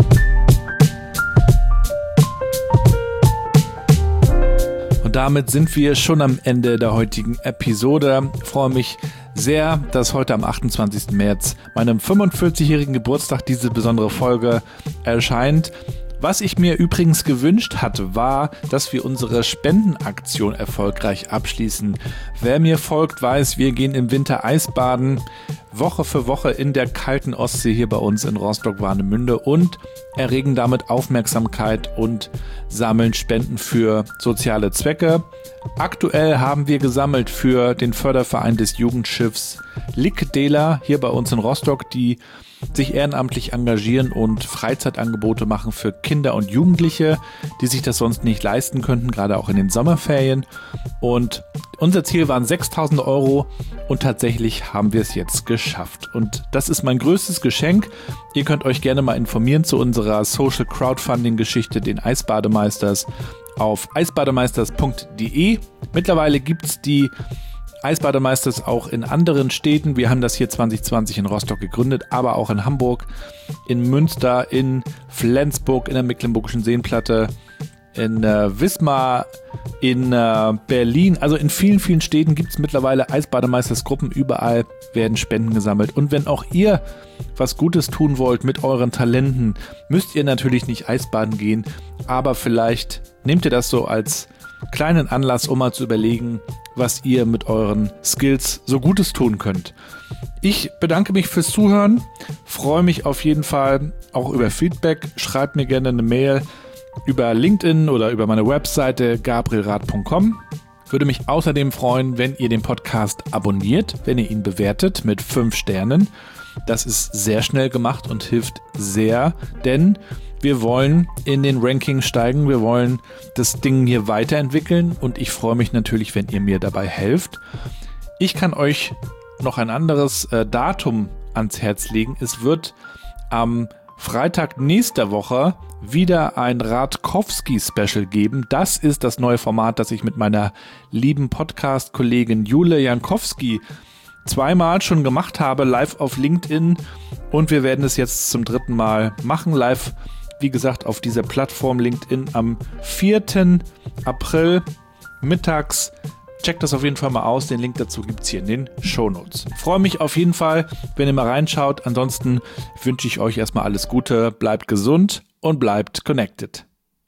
Und damit sind wir schon am Ende der heutigen Episode. Ich freue mich sehr, dass heute am achtundzwanzigsten März, meinem fünfundvierzigjährigen Geburtstag, diese besondere Folge erscheint. Was ich mir übrigens gewünscht hatte, war, dass wir unsere Spendenaktion erfolgreich abschließen. Wer mir folgt, weiß, wir gehen im Winter Eisbaden, Woche für Woche in der kalten Ostsee hier bei uns in Rostock-Warnemünde und erregen damit Aufmerksamkeit und sammeln Spenden für soziale Zwecke. Aktuell haben wir gesammelt für den Förderverein des Jugendschiffs Lickdela hier bei uns in Rostock, die sich ehrenamtlich engagieren und Freizeitangebote machen für Kinder und Jugendliche, die sich das sonst nicht leisten könnten, gerade auch in den Sommerferien. Und unser Ziel waren sechstausend Euro und tatsächlich haben wir es jetzt geschafft. Und das ist mein größtes Geschenk. Ihr könnt euch gerne mal informieren zu unserer Social Crowdfunding Geschichte, den Eisbademeisters, auf eisbademeisters punkt de. Mittlerweile gibt es die Eisbademeister ist auch in anderen Städten. Wir haben das hier zwanzig zwanzig in Rostock gegründet, aber auch in Hamburg, in Münster, in Flensburg, in der Mecklenburgischen Seenplatte, in äh, Wismar, in äh, Berlin. Also in vielen, vielen Städten gibt es mittlerweile Eisbademeistersgruppen. Überall werden Spenden gesammelt. Und wenn auch ihr was Gutes tun wollt mit euren Talenten, müsst ihr natürlich nicht Eisbaden gehen, aber vielleicht nehmt ihr das so als kleinen Anlass, um mal zu überlegen, was ihr mit euren Skills so Gutes tun könnt. Ich bedanke mich fürs Zuhören, freue mich auf jeden Fall auch über Feedback. Schreibt mir gerne eine Mail über LinkedIn oder über meine Webseite gabrielrath punkt com. Würde mich außerdem freuen, wenn ihr den Podcast abonniert, wenn ihr ihn bewertet mit fünf Sternen. Das ist sehr schnell gemacht und hilft sehr, denn wir wollen in den Rankings steigen, wir wollen das Ding hier weiterentwickeln und ich freue mich natürlich, wenn ihr mir dabei helft. Ich kann euch noch ein anderes äh, Datum ans Herz legen. Es wird am Freitag nächster Woche wieder ein Radkowski-Special geben. Das ist das neue Format, das ich mit meiner lieben Podcast-Kollegin Jule Jankowski zweimal schon gemacht habe, live auf LinkedIn, und wir werden es jetzt zum dritten Mal machen, live, wie gesagt, auf dieser Plattform LinkedIn am vierten April mittags. Checkt das auf jeden Fall mal aus, den Link dazu gibt es hier in den Shownotes. Freue mich auf jeden Fall, wenn ihr mal reinschaut. Ansonsten wünsche ich euch erstmal alles Gute, bleibt gesund und bleibt connected.